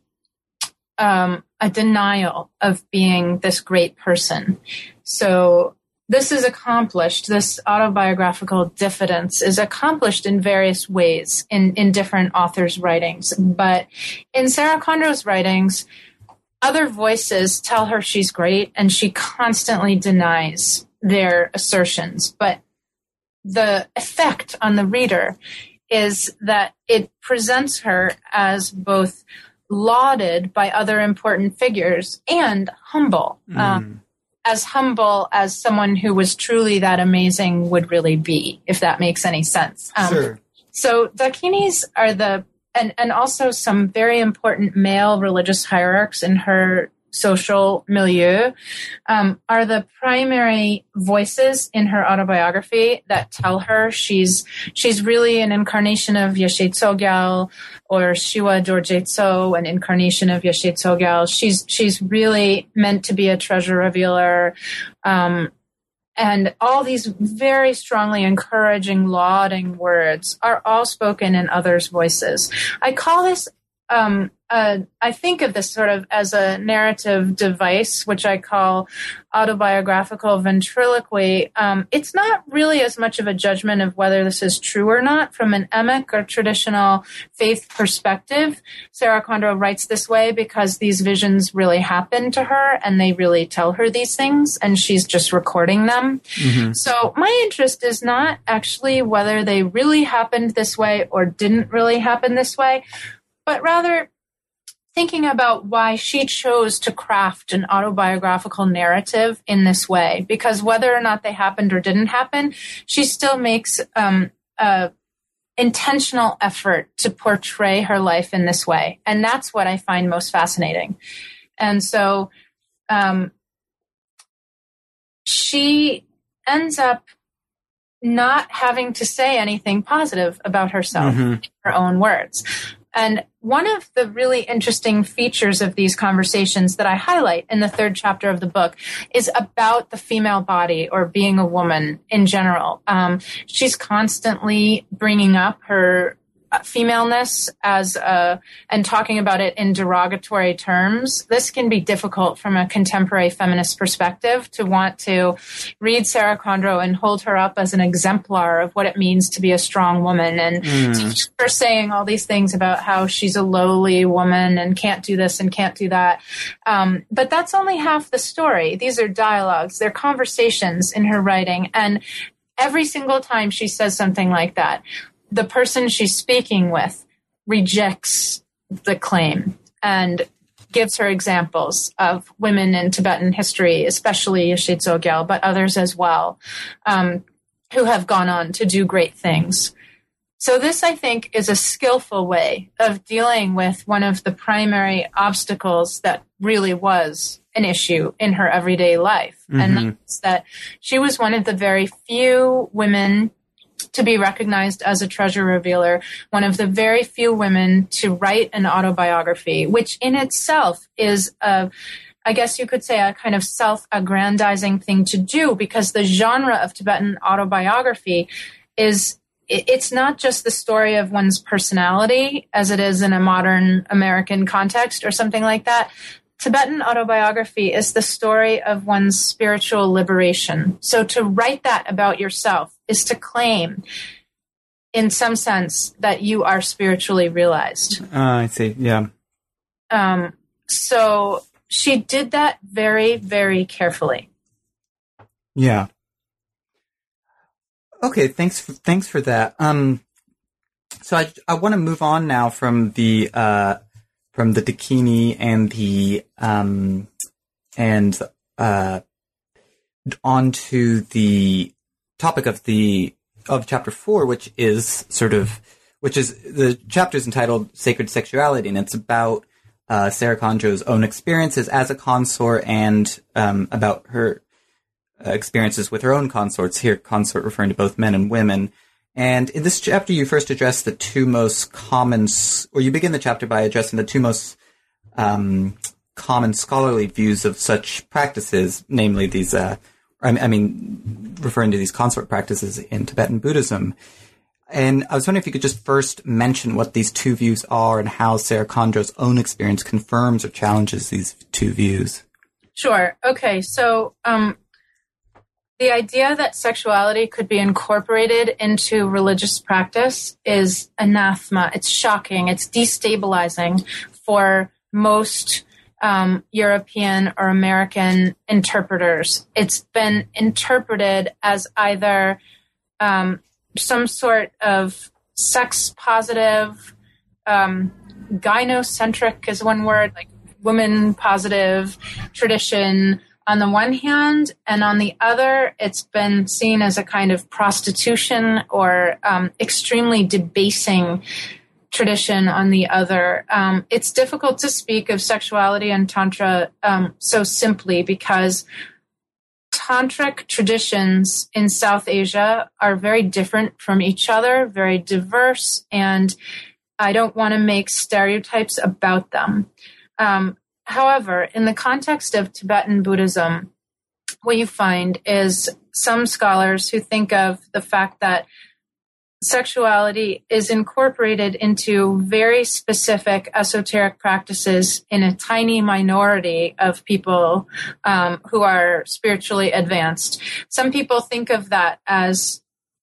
a denial of being this great person. So this is accomplished, this autobiographical diffidence is accomplished in various ways in different authors' writings. But in Sarah Kondro's writings, other voices tell her she's great, and she constantly denies their assertions. But the effect on the reader is that it presents her as both lauded by other important figures and humble. As humble as someone who was truly that amazing would really be, if that makes any sense. Sure. So Dakinis are and also some very important male religious hierarchs in her social milieu, are the primary voices in her autobiography that tell her she's really an incarnation of Yeshe Tsogyal, or Shiwa Dorje Tso, an incarnation of Yeshe Tsogyal. She's really meant to be a treasure revealer. And all these very strongly encouraging, lauding words are all spoken in others' voices. I call this, I think of this sort of as a narrative device, which I call autobiographical ventriloquy. It's not really as much of a judgment of whether this is true or not from an emek or traditional faith perspective. Sarah Kondro writes this way because these visions really happen to her and they really tell her these things, and she's just recording them. Mm-hmm. So my interest is not actually whether they really happened this way or didn't really happen this way, but rather thinking about why she chose to craft an autobiographical narrative in this way. Because whether or not they happened or didn't happen, she still makes a intentional effort to portray her life in this way. And that's what I find most fascinating. And so she ends up not having to say anything positive about herself in her own words. And one of the really interesting features of these conversations that I highlight in the third chapter of the book is about the female body or being a woman in general. She's constantly bringing up her femaleness and talking about it in derogatory terms. This can be difficult from a contemporary feminist perspective to want to read Sarah Kondro and hold her up as an exemplar of what it means to be a strong woman. And her saying all these things about how she's a lowly woman and can't do this and can't do that. But that's only half the story. These are dialogues. They're conversations in her writing. And every single time she says something like that, the person she's speaking with rejects the claim and gives her examples of women in Tibetan history, especially Yeshit Zogyal, but others as well, who have gone on to do great things. So this, I think, is a skillful way of dealing with one of the primary obstacles that really was an issue in her everyday life. And that's that she was one of the very few women to be recognized as a treasure revealer, one of the very few women to write an autobiography, which in itself is I guess you could say a kind of self-aggrandizing thing to do, because the genre of Tibetan autobiography it's not just the story of one's personality as it is in a modern American context or something like that. Tibetan autobiography is the story of one's spiritual liberation. So to write that about yourself is to claim, in some sense, that you are spiritually realized. I see, yeah. So she did that very, very carefully. Yeah. Okay, thanks for that. So I want to move on now from the Dakini and onto the topic of chapter 4, which is the chapter is entitled Sacred Sexuality, and it's about Sarah Kondro's own experiences as a consort and about her experiences with her own consorts. Here, consort referring to both men and women. And in this chapter, you first address the two most common, or you begin the chapter by addressing the two most common scholarly views of such practices, namely these, referring to these consort practices in Tibetan Buddhism. And I was wondering if you could just first mention what these two views are and how Sarah Kondro's own experience confirms or challenges these two views. Sure. Okay. So, the idea that sexuality could be incorporated into religious practice is anathema. It's shocking. It's destabilizing for most European or American interpreters. It's been interpreted as either some sort of sex-positive, gynocentric is one word, like woman-positive tradition on the one hand, and on the other, it's been seen as a kind of prostitution or extremely debasing tradition on the other. It's difficult to speak of sexuality and Tantra so simply because Tantric traditions in South Asia are very different from each other, very diverse, and I don't want to make stereotypes about them. However, in the context of Tibetan Buddhism, what you find is some scholars who think of the fact that sexuality is incorporated into very specific esoteric practices in a tiny minority of people who are spiritually advanced. Some people think of that as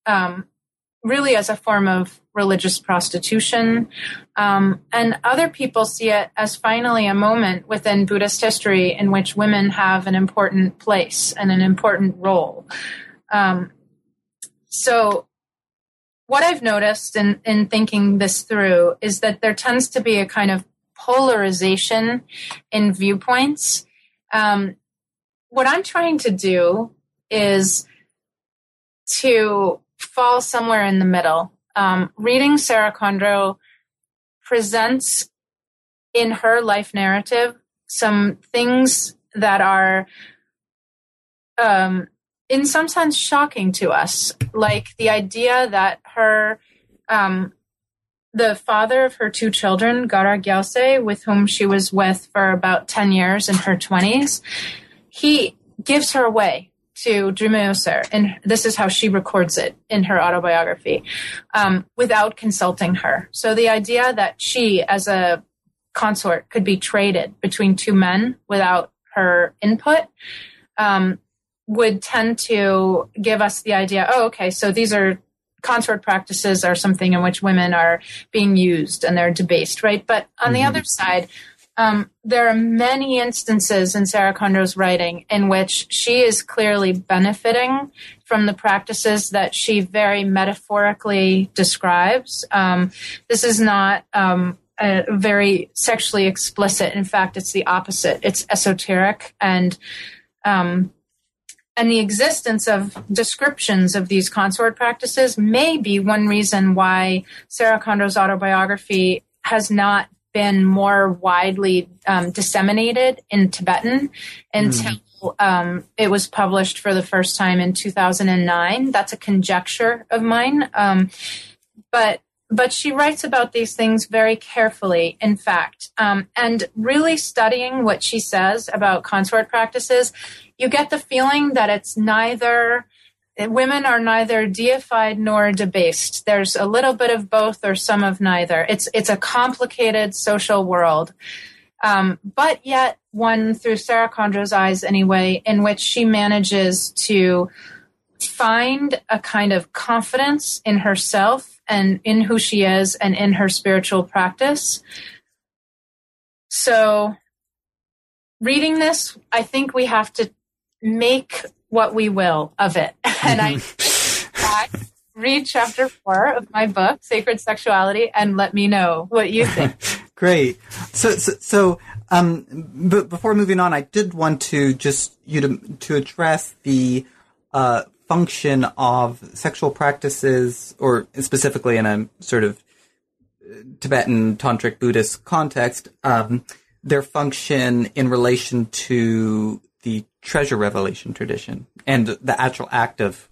really as a form of religious prostitution. And other people see it as finally a moment within Buddhist history in which women have an important place and an important role. So what I've noticed in thinking this through is that there tends to be a kind of polarization in viewpoints. What I'm trying to do is to fall somewhere in the middle. reading Sarah Kondro presents in her life narrative some things that are in some sense shocking to us, like the idea that her the father of her two children, Gara Gyaltse, with whom she was with for about 10 years in her 20s, he gives her away to Drumeoser, and this is how she records it in her autobiography, without consulting her. So the idea that she, as a consort, could be traded between two men without her input would tend to give us the idea, oh, okay, so these are consort practices are something in which women are being used and they're debased, right? But on the other side, there are many instances in Sarah Kondro's writing in which she is clearly benefiting from the practices that she very metaphorically describes. This is not very sexually explicit. In fact, it's the opposite. It's esoteric, and the existence of descriptions of these consort practices may be one reason why Sarah Kondro's autobiography has not been more widely disseminated in Tibetan until it was published for the first time in 2009. That's a conjecture of mine. But she writes about these things very carefully, in fact, and really studying what she says about consort practices, you get the feeling that women are neither deified nor debased. There's a little bit of both or some of neither. It's a complicated social world, but yet one, through Sarah Kondro's eyes anyway, in which she manages to find a kind of confidence in herself and in who she is and in her spiritual practice. So reading this, I think we have to make what we will of it. And I read chapter 4 of my book, Sacred Sexuality, and let me know what you think. Great. So before moving on, I did want to just to address the function of sexual practices, or specifically in a sort of Tibetan Tantric Buddhist context, their function in relation to the treasure revelation tradition and the actual act of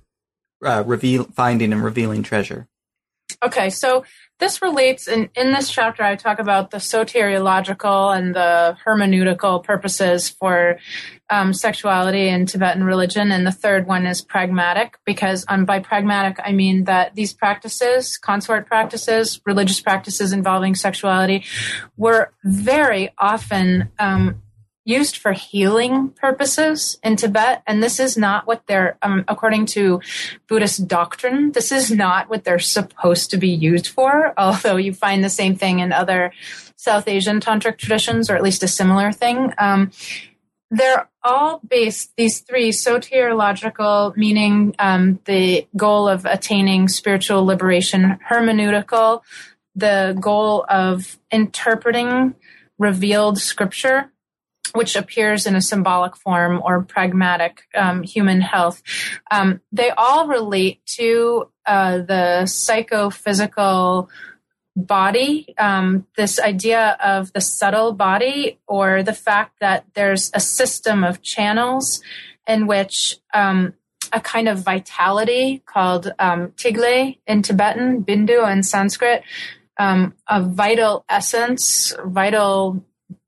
finding and revealing treasure. Okay, so this relates, in this chapter I talk about the soteriological and the hermeneutical purposes for sexuality in Tibetan religion, and the third one is pragmatic, because by pragmatic I mean that these practices, consort practices, religious practices involving sexuality, were very often used for healing purposes in Tibet, and this is not what they're, according to Buddhist doctrine, this is not what they're supposed to be used for, although you find the same thing in other South Asian tantric traditions, or at least a similar thing. They're all based, these three, soteriological, meaning the goal of attaining spiritual liberation; hermeneutical, the goal of interpreting revealed scripture, which appears in a symbolic form; or pragmatic, human health. They all relate to the psychophysical body, this idea of the subtle body, or the fact that there's a system of channels in which a kind of vitality called tigle in Tibetan, bindu in Sanskrit, a vital essence, vital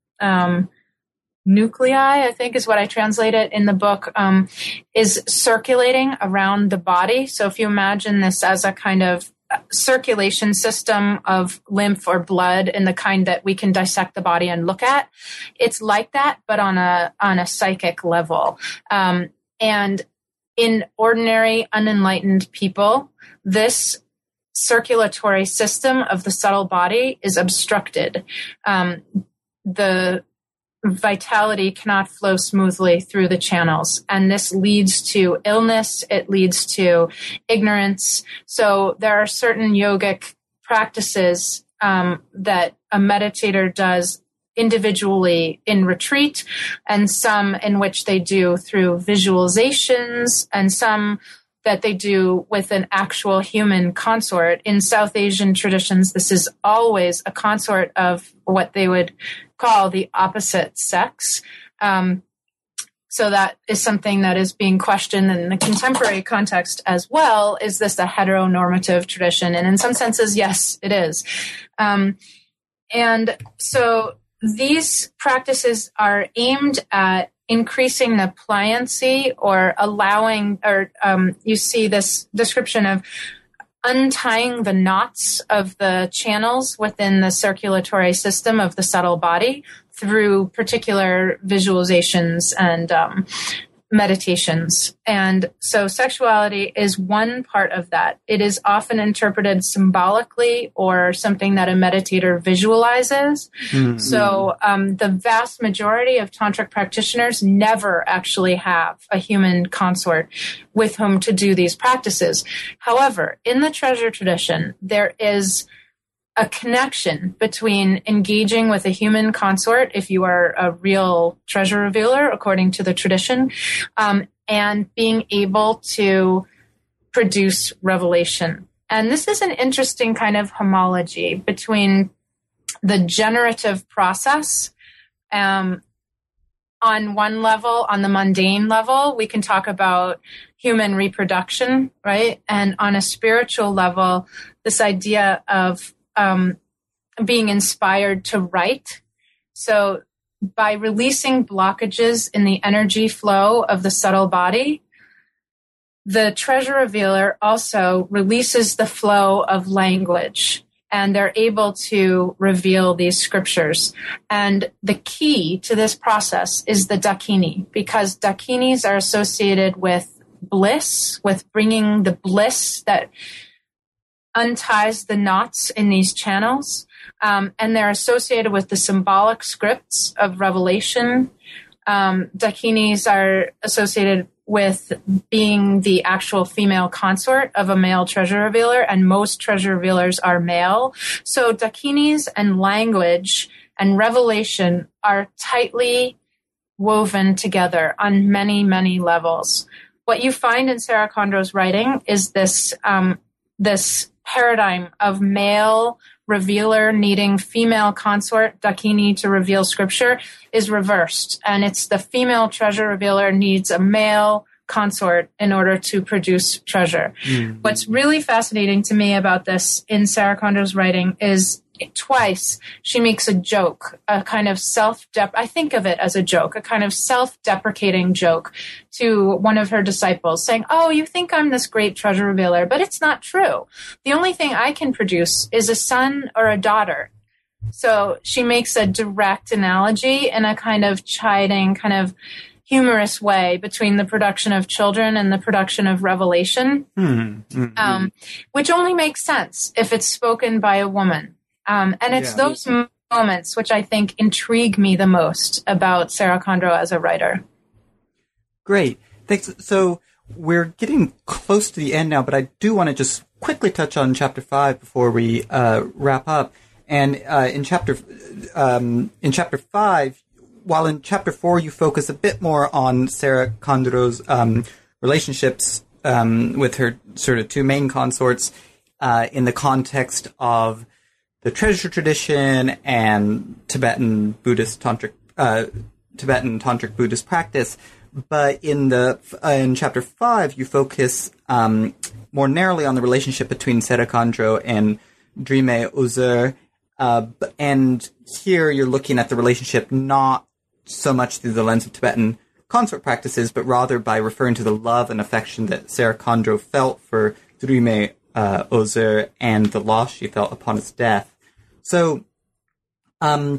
nuclei, I think is what I translate it in the book, is circulating around the body. So if you imagine this as a kind of circulation system of lymph or blood, in the kind that we can dissect the body and look at, it's like that, but on a psychic level. And in ordinary unenlightened people, this circulatory system of the subtle body is obstructed. The vitality cannot flow smoothly through the channels, and this leads to illness, it leads to ignorance. So there are certain yogic practices that a meditator does individually in retreat, and some in which they do through visualizations, and some that they do with an actual human consort. In South Asian traditions, this is always a consort of what they would call the opposite sex. So that is something that is being questioned in the contemporary context as well. Is this a heteronormative tradition? And in some senses, yes, it is. And so these practices are aimed at increasing the pliancy or allowing, or you see this description of untying the knots of the channels within the circulatory system of the subtle body through particular visualizations and meditations. And so sexuality is one part of that. It is often interpreted symbolically or something that a meditator visualizes. Mm-hmm. So the vast majority of tantric practitioners never actually have a human consort with whom to do these practices. However, in the treasure tradition, there is a connection between engaging with a human consort, if you are a real treasure revealer, according to the tradition, and being able to produce revelation. And this is an interesting kind of homology between the generative process. On one level, on the mundane level, we can talk about human reproduction, right? And on a spiritual level, this idea of being inspired to write. So by releasing blockages in the energy flow of the subtle body, the treasure revealer also releases the flow of language, and they're able to reveal these scriptures. And the key to this process is the dakini, because dakinis are associated with bliss, with bringing the bliss that unties the knots in these channels, and they're associated with the symbolic scripts of revelation. Dakinis are associated with being the actual female consort of a male treasure revealer, and most treasure revealers are male. So dakinis and language and revelation are tightly woven together on many, many levels. What you find in Sarah Condro's writing is this paradigm of male revealer needing female consort dakini to reveal scripture is reversed. And it's the female treasure revealer needs a male consort in order to produce treasure. Mm-hmm. What's really fascinating to me about this in Sarah Condro's writing is twice she makes a joke, a kind of I think of it as a joke, a kind of self-deprecating joke to one of her disciples saying, "Oh, you think I'm this great treasure revealer, but it's not true. The only thing I can produce is a son or a daughter." So she makes a direct analogy in a kind of chiding, kind of humorous way between the production of children and the production of revelation, which only makes sense if it's spoken by a woman. And it's those moments which I think intrigue me the most about Sarah Condro as a writer. Great. Thanks. So we're getting close to the end now, but I do want to just quickly touch on Chapter 5 before we wrap up. And in Chapter 5, while in Chapter 4 you focus a bit more on Sarah Condro's relationships with her sort of two main consorts in the context of the treasure tradition and Tibetan tantric Buddhist practice, but in Chapter 5 you focus more narrowly on the relationship between Sarah Condro and Drime Ozer, and here you're looking at the relationship not so much through the lens of Tibetan consort practices, but rather by referring to the love and affection that Sarah Condro felt for Drime Ozer and the loss she felt upon his death. So, and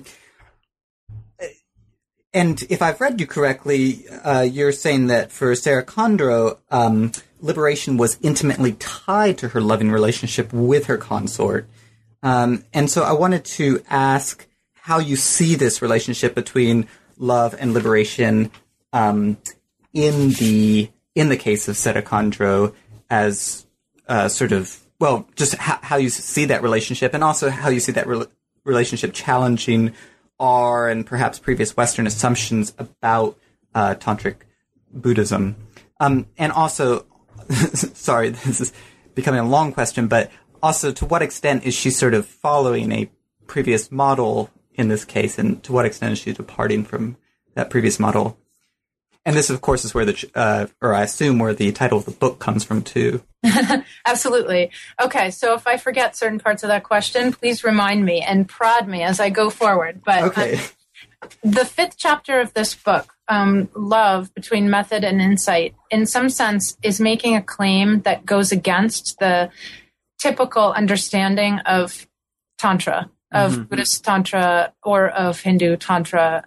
if I've read you correctly, you're saying that for Sarah Condro, liberation was intimately tied to her loving relationship with her consort. And so I wanted to ask how you see this relationship between love and liberation in the case of Sarah Condro as sort of, well, just how you see that relationship, and also how you see that relationship challenging our and perhaps previous Western assumptions about tantric Buddhism. And also, sorry, this is becoming a long question, but also to what extent is she sort of following a previous model in this case, and to what extent is she departing from that previous model? And this, of course, is where or I assume where the title of the book comes from, too. Absolutely. Okay, so if I forget certain parts of that question, please remind me and prod me as I go forward. But okay. The 5th chapter of this book, Love Between Method and Insight, in some sense is making a claim that goes against the typical understanding of Tantra, of Buddhist Tantra or of Hindu Tantra.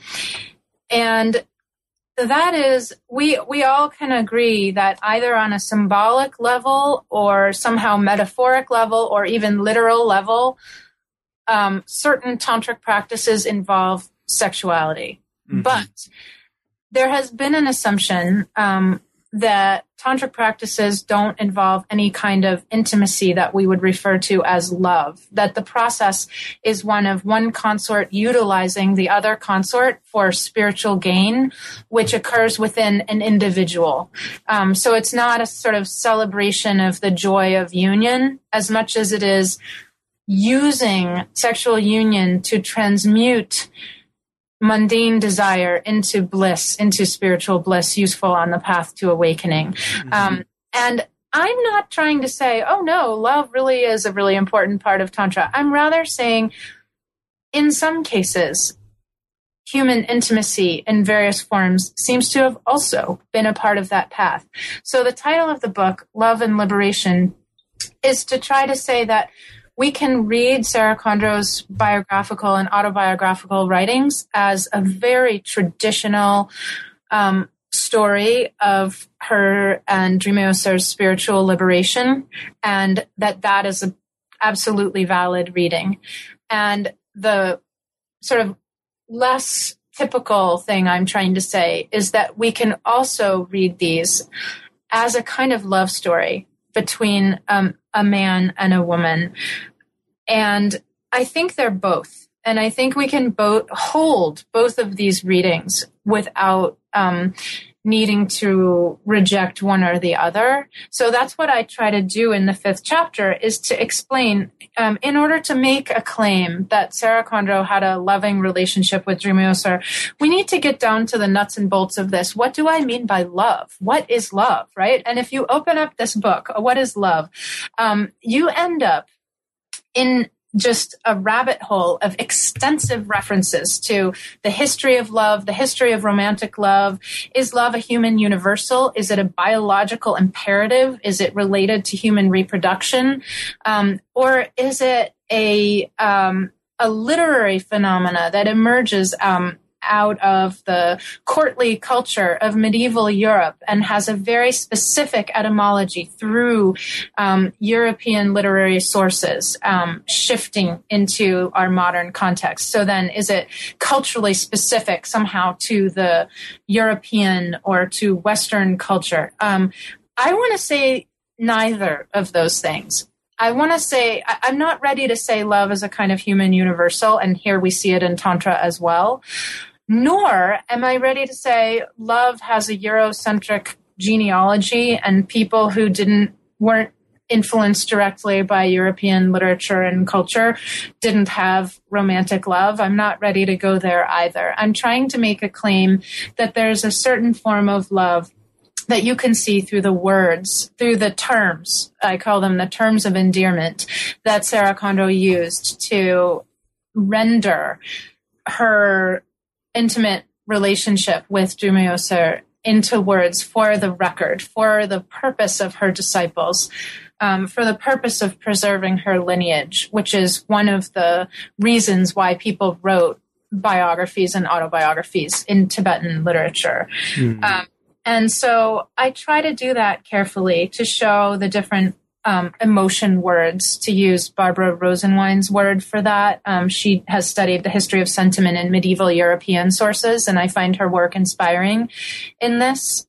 And that is, we all can agree that either on a symbolic level or somehow metaphoric level or even literal level, certain tantric practices involve sexuality. Mm-hmm. But there has been an assumption that tantric practices don't involve any kind of intimacy that we would refer to as love, that the process is one of one consort utilizing the other consort for spiritual gain, which occurs within an individual. So it's not a sort of celebration of the joy of union as much as it is using sexual union to transmute mundane desire into into spiritual bliss, useful on the path to awakening. Mm-hmm. And I'm not trying to say, oh no, love really is a really important part of Tantra. I'm rather saying, in some cases, human intimacy in various forms seems to have also been a part of that path. So the title of the book, Love and Liberation, is to try to say that we can read Sarah Kondro's biographical and autobiographical writings as a very traditional story of her and Dreaming Oser's spiritual liberation, and that is an absolutely valid reading. And the sort of less typical thing I'm trying to say is that we can also read these as a kind of love story between a man and a woman. And I think they're both. And I think we can hold both of these readings without needing to reject one or the other. So that's what I try to do in the 5th chapter, is to explain, in order to make a claim that Sarah Kondro had a loving relationship with Dreaming Oser, we need to get down to the nuts and bolts of this. What do I mean by love? What is love, right? And if you open up this book, What is Love? You end up in just a rabbit hole of extensive references to the history of love, the history of romantic love. Is love a human universal? Is it a biological imperative? Is it related to human reproduction? Or is it a literary phenomena that emerges out of the courtly culture of medieval Europe and has a very specific etymology through European literary sources, shifting into our modern context? So then is it culturally specific somehow to the European or to Western culture? I want to say neither of those things. I want to say, I'm not ready to say love is a kind of human universal, and here we see it in Tantra as well. Nor am I ready to say love has a Eurocentric genealogy and people who weren't influenced directly by European literature and culture didn't have romantic love. I'm not ready to go there either. I'm trying to make a claim that there's a certain form of love that you can see through the words, through the terms, I call them the terms of endearment, that Sarah Kondro used to render her intimate relationship with Dreaming Oser into words for the record, for the purpose of her disciples, for the purpose of preserving her lineage, which is one of the reasons why people wrote biographies and autobiographies in Tibetan literature. Mm-hmm. And so I try to do that carefully to show the different emotion words, to use Barbara Rosenwein's word for that. She has studied the history of sentiment in medieval European sources, and I find her work inspiring in this.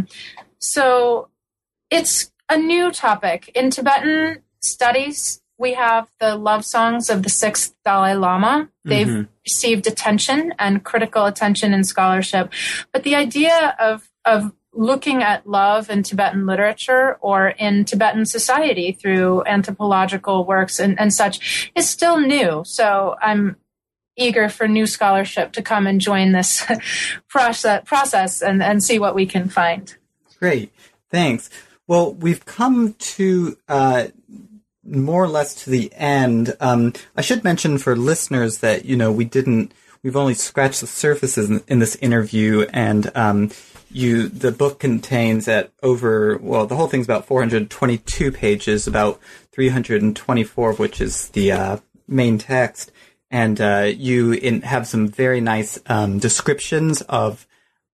So it's a new topic. In Tibetan studies, we have the love songs of the 6th Dalai Lama. They've received attention and critical attention in scholarship. But the idea of looking at love in Tibetan literature or in Tibetan society through anthropological works and such is still new. So I'm eager for new scholarship to come and join this process and see what we can find. Great. Thanks. Well, we've come to more or less to the end. I should mention for listeners that, we've only scratched the surfaces in this interview, and the book contains the whole thing's about 422 pages, about 324 of which is the main text. And you have some very nice descriptions of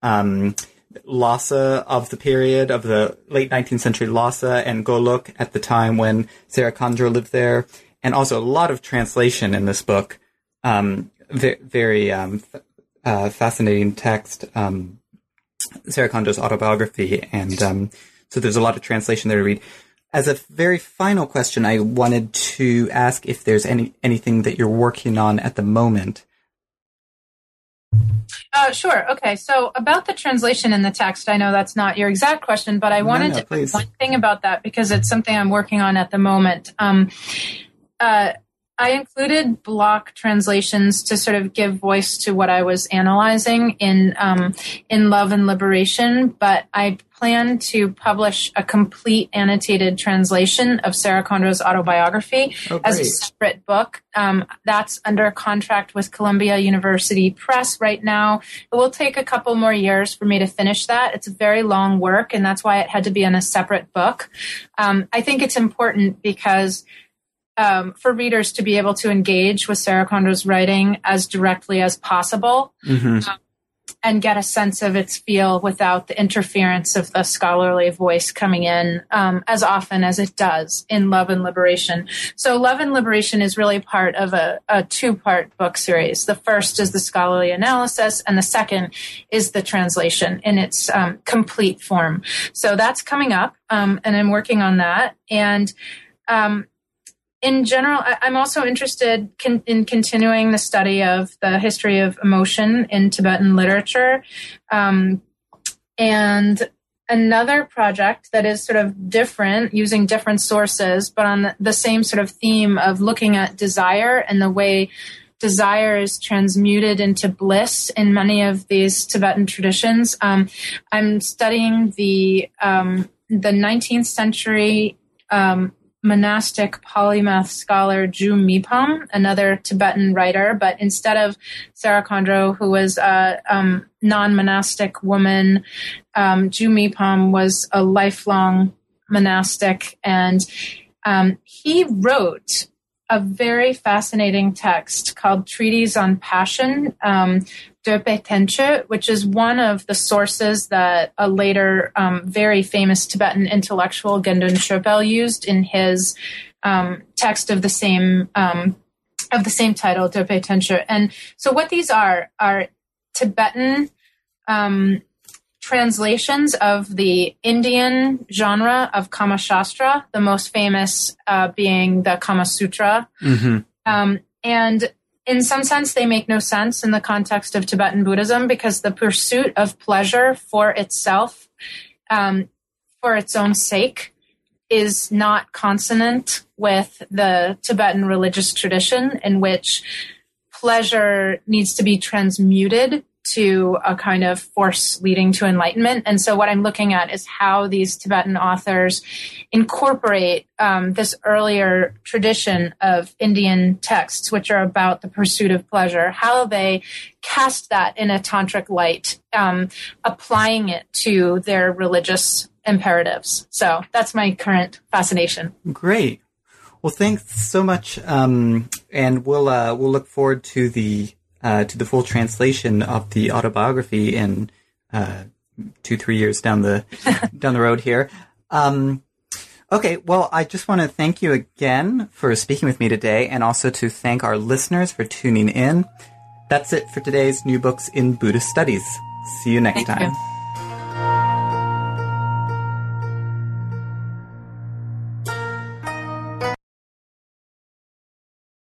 Lhasa of the period of the late 19th century Lhasa and Golok at the time when Sarah Khandro lived there, and also a lot of translation in this book. Very fascinating text, Sarah Khandro's autobiography, and so there's a lot of translation there to read. As a very final question, I wanted to ask if there's anything that you're working on at the moment. Sure. Okay. So about the translation in the text, I know that's not your exact question, but I wanted to say one thing about that because it's something I'm working on at the moment. I included block translations to sort of give voice to what I was analyzing in Love and Liberation, but I plan to publish a complete annotated translation of Sarah Khandro's autobiography as a separate book. That's under contract with Columbia University Press right now. It will take a couple more years for me to finish that. It's a very long work, and that's why it had to be in a separate book. I think it's important because for readers to be able to engage with Sarah Khandro's writing as directly as possible, and get a sense of its feel without the interference of the scholarly voice coming in as often as it does in Love and Liberation. So Love and Liberation is really part of a two-part book series. The first is the scholarly analysis, and the second is the translation in its complete form. So that's coming up, and I'm working on that. And in general, I'm also interested in continuing the study of the history of emotion in Tibetan literature. And another project that is sort of different, using different sources, but on the same sort of theme of looking at desire and the way desire is transmuted into bliss in many of these Tibetan traditions. I'm studying the 19th century monastic polymath scholar Ju Mipam, another Tibetan writer, but instead of Sarah Khandro, who was a non-monastic woman, Ju Mipam was a lifelong monastic, and he wrote a very fascinating text called Treatise on Passion, Döpe Tenche, which is one of the sources that a later very famous Tibetan intellectual, Gendun Shobel, used in his text of the same title, Döpe Tenche. And so what these are Tibetan translations of the Indian genre of Kama Shastra, the most famous being the Kama Sutra. And in some sense, they make no sense in the context of Tibetan Buddhism because the pursuit of pleasure for itself, for its own sake, is not consonant with the Tibetan religious tradition in which pleasure needs to be transmuted to a kind of force leading to enlightenment. And so what I'm looking at is how these Tibetan authors incorporate this earlier tradition of Indian texts, which are about the pursuit of pleasure, how they cast that in a tantric light, applying it to their religious imperatives. So that's my current fascination. Great. Well, thanks so much. And we'll look forward to the full translation of the autobiography in 2-3 years down the road here. Okay, well, I just want to thank you again for speaking with me today, and also to thank our listeners for tuning in. That's it for today's New Books in Buddhist Studies. See you next time.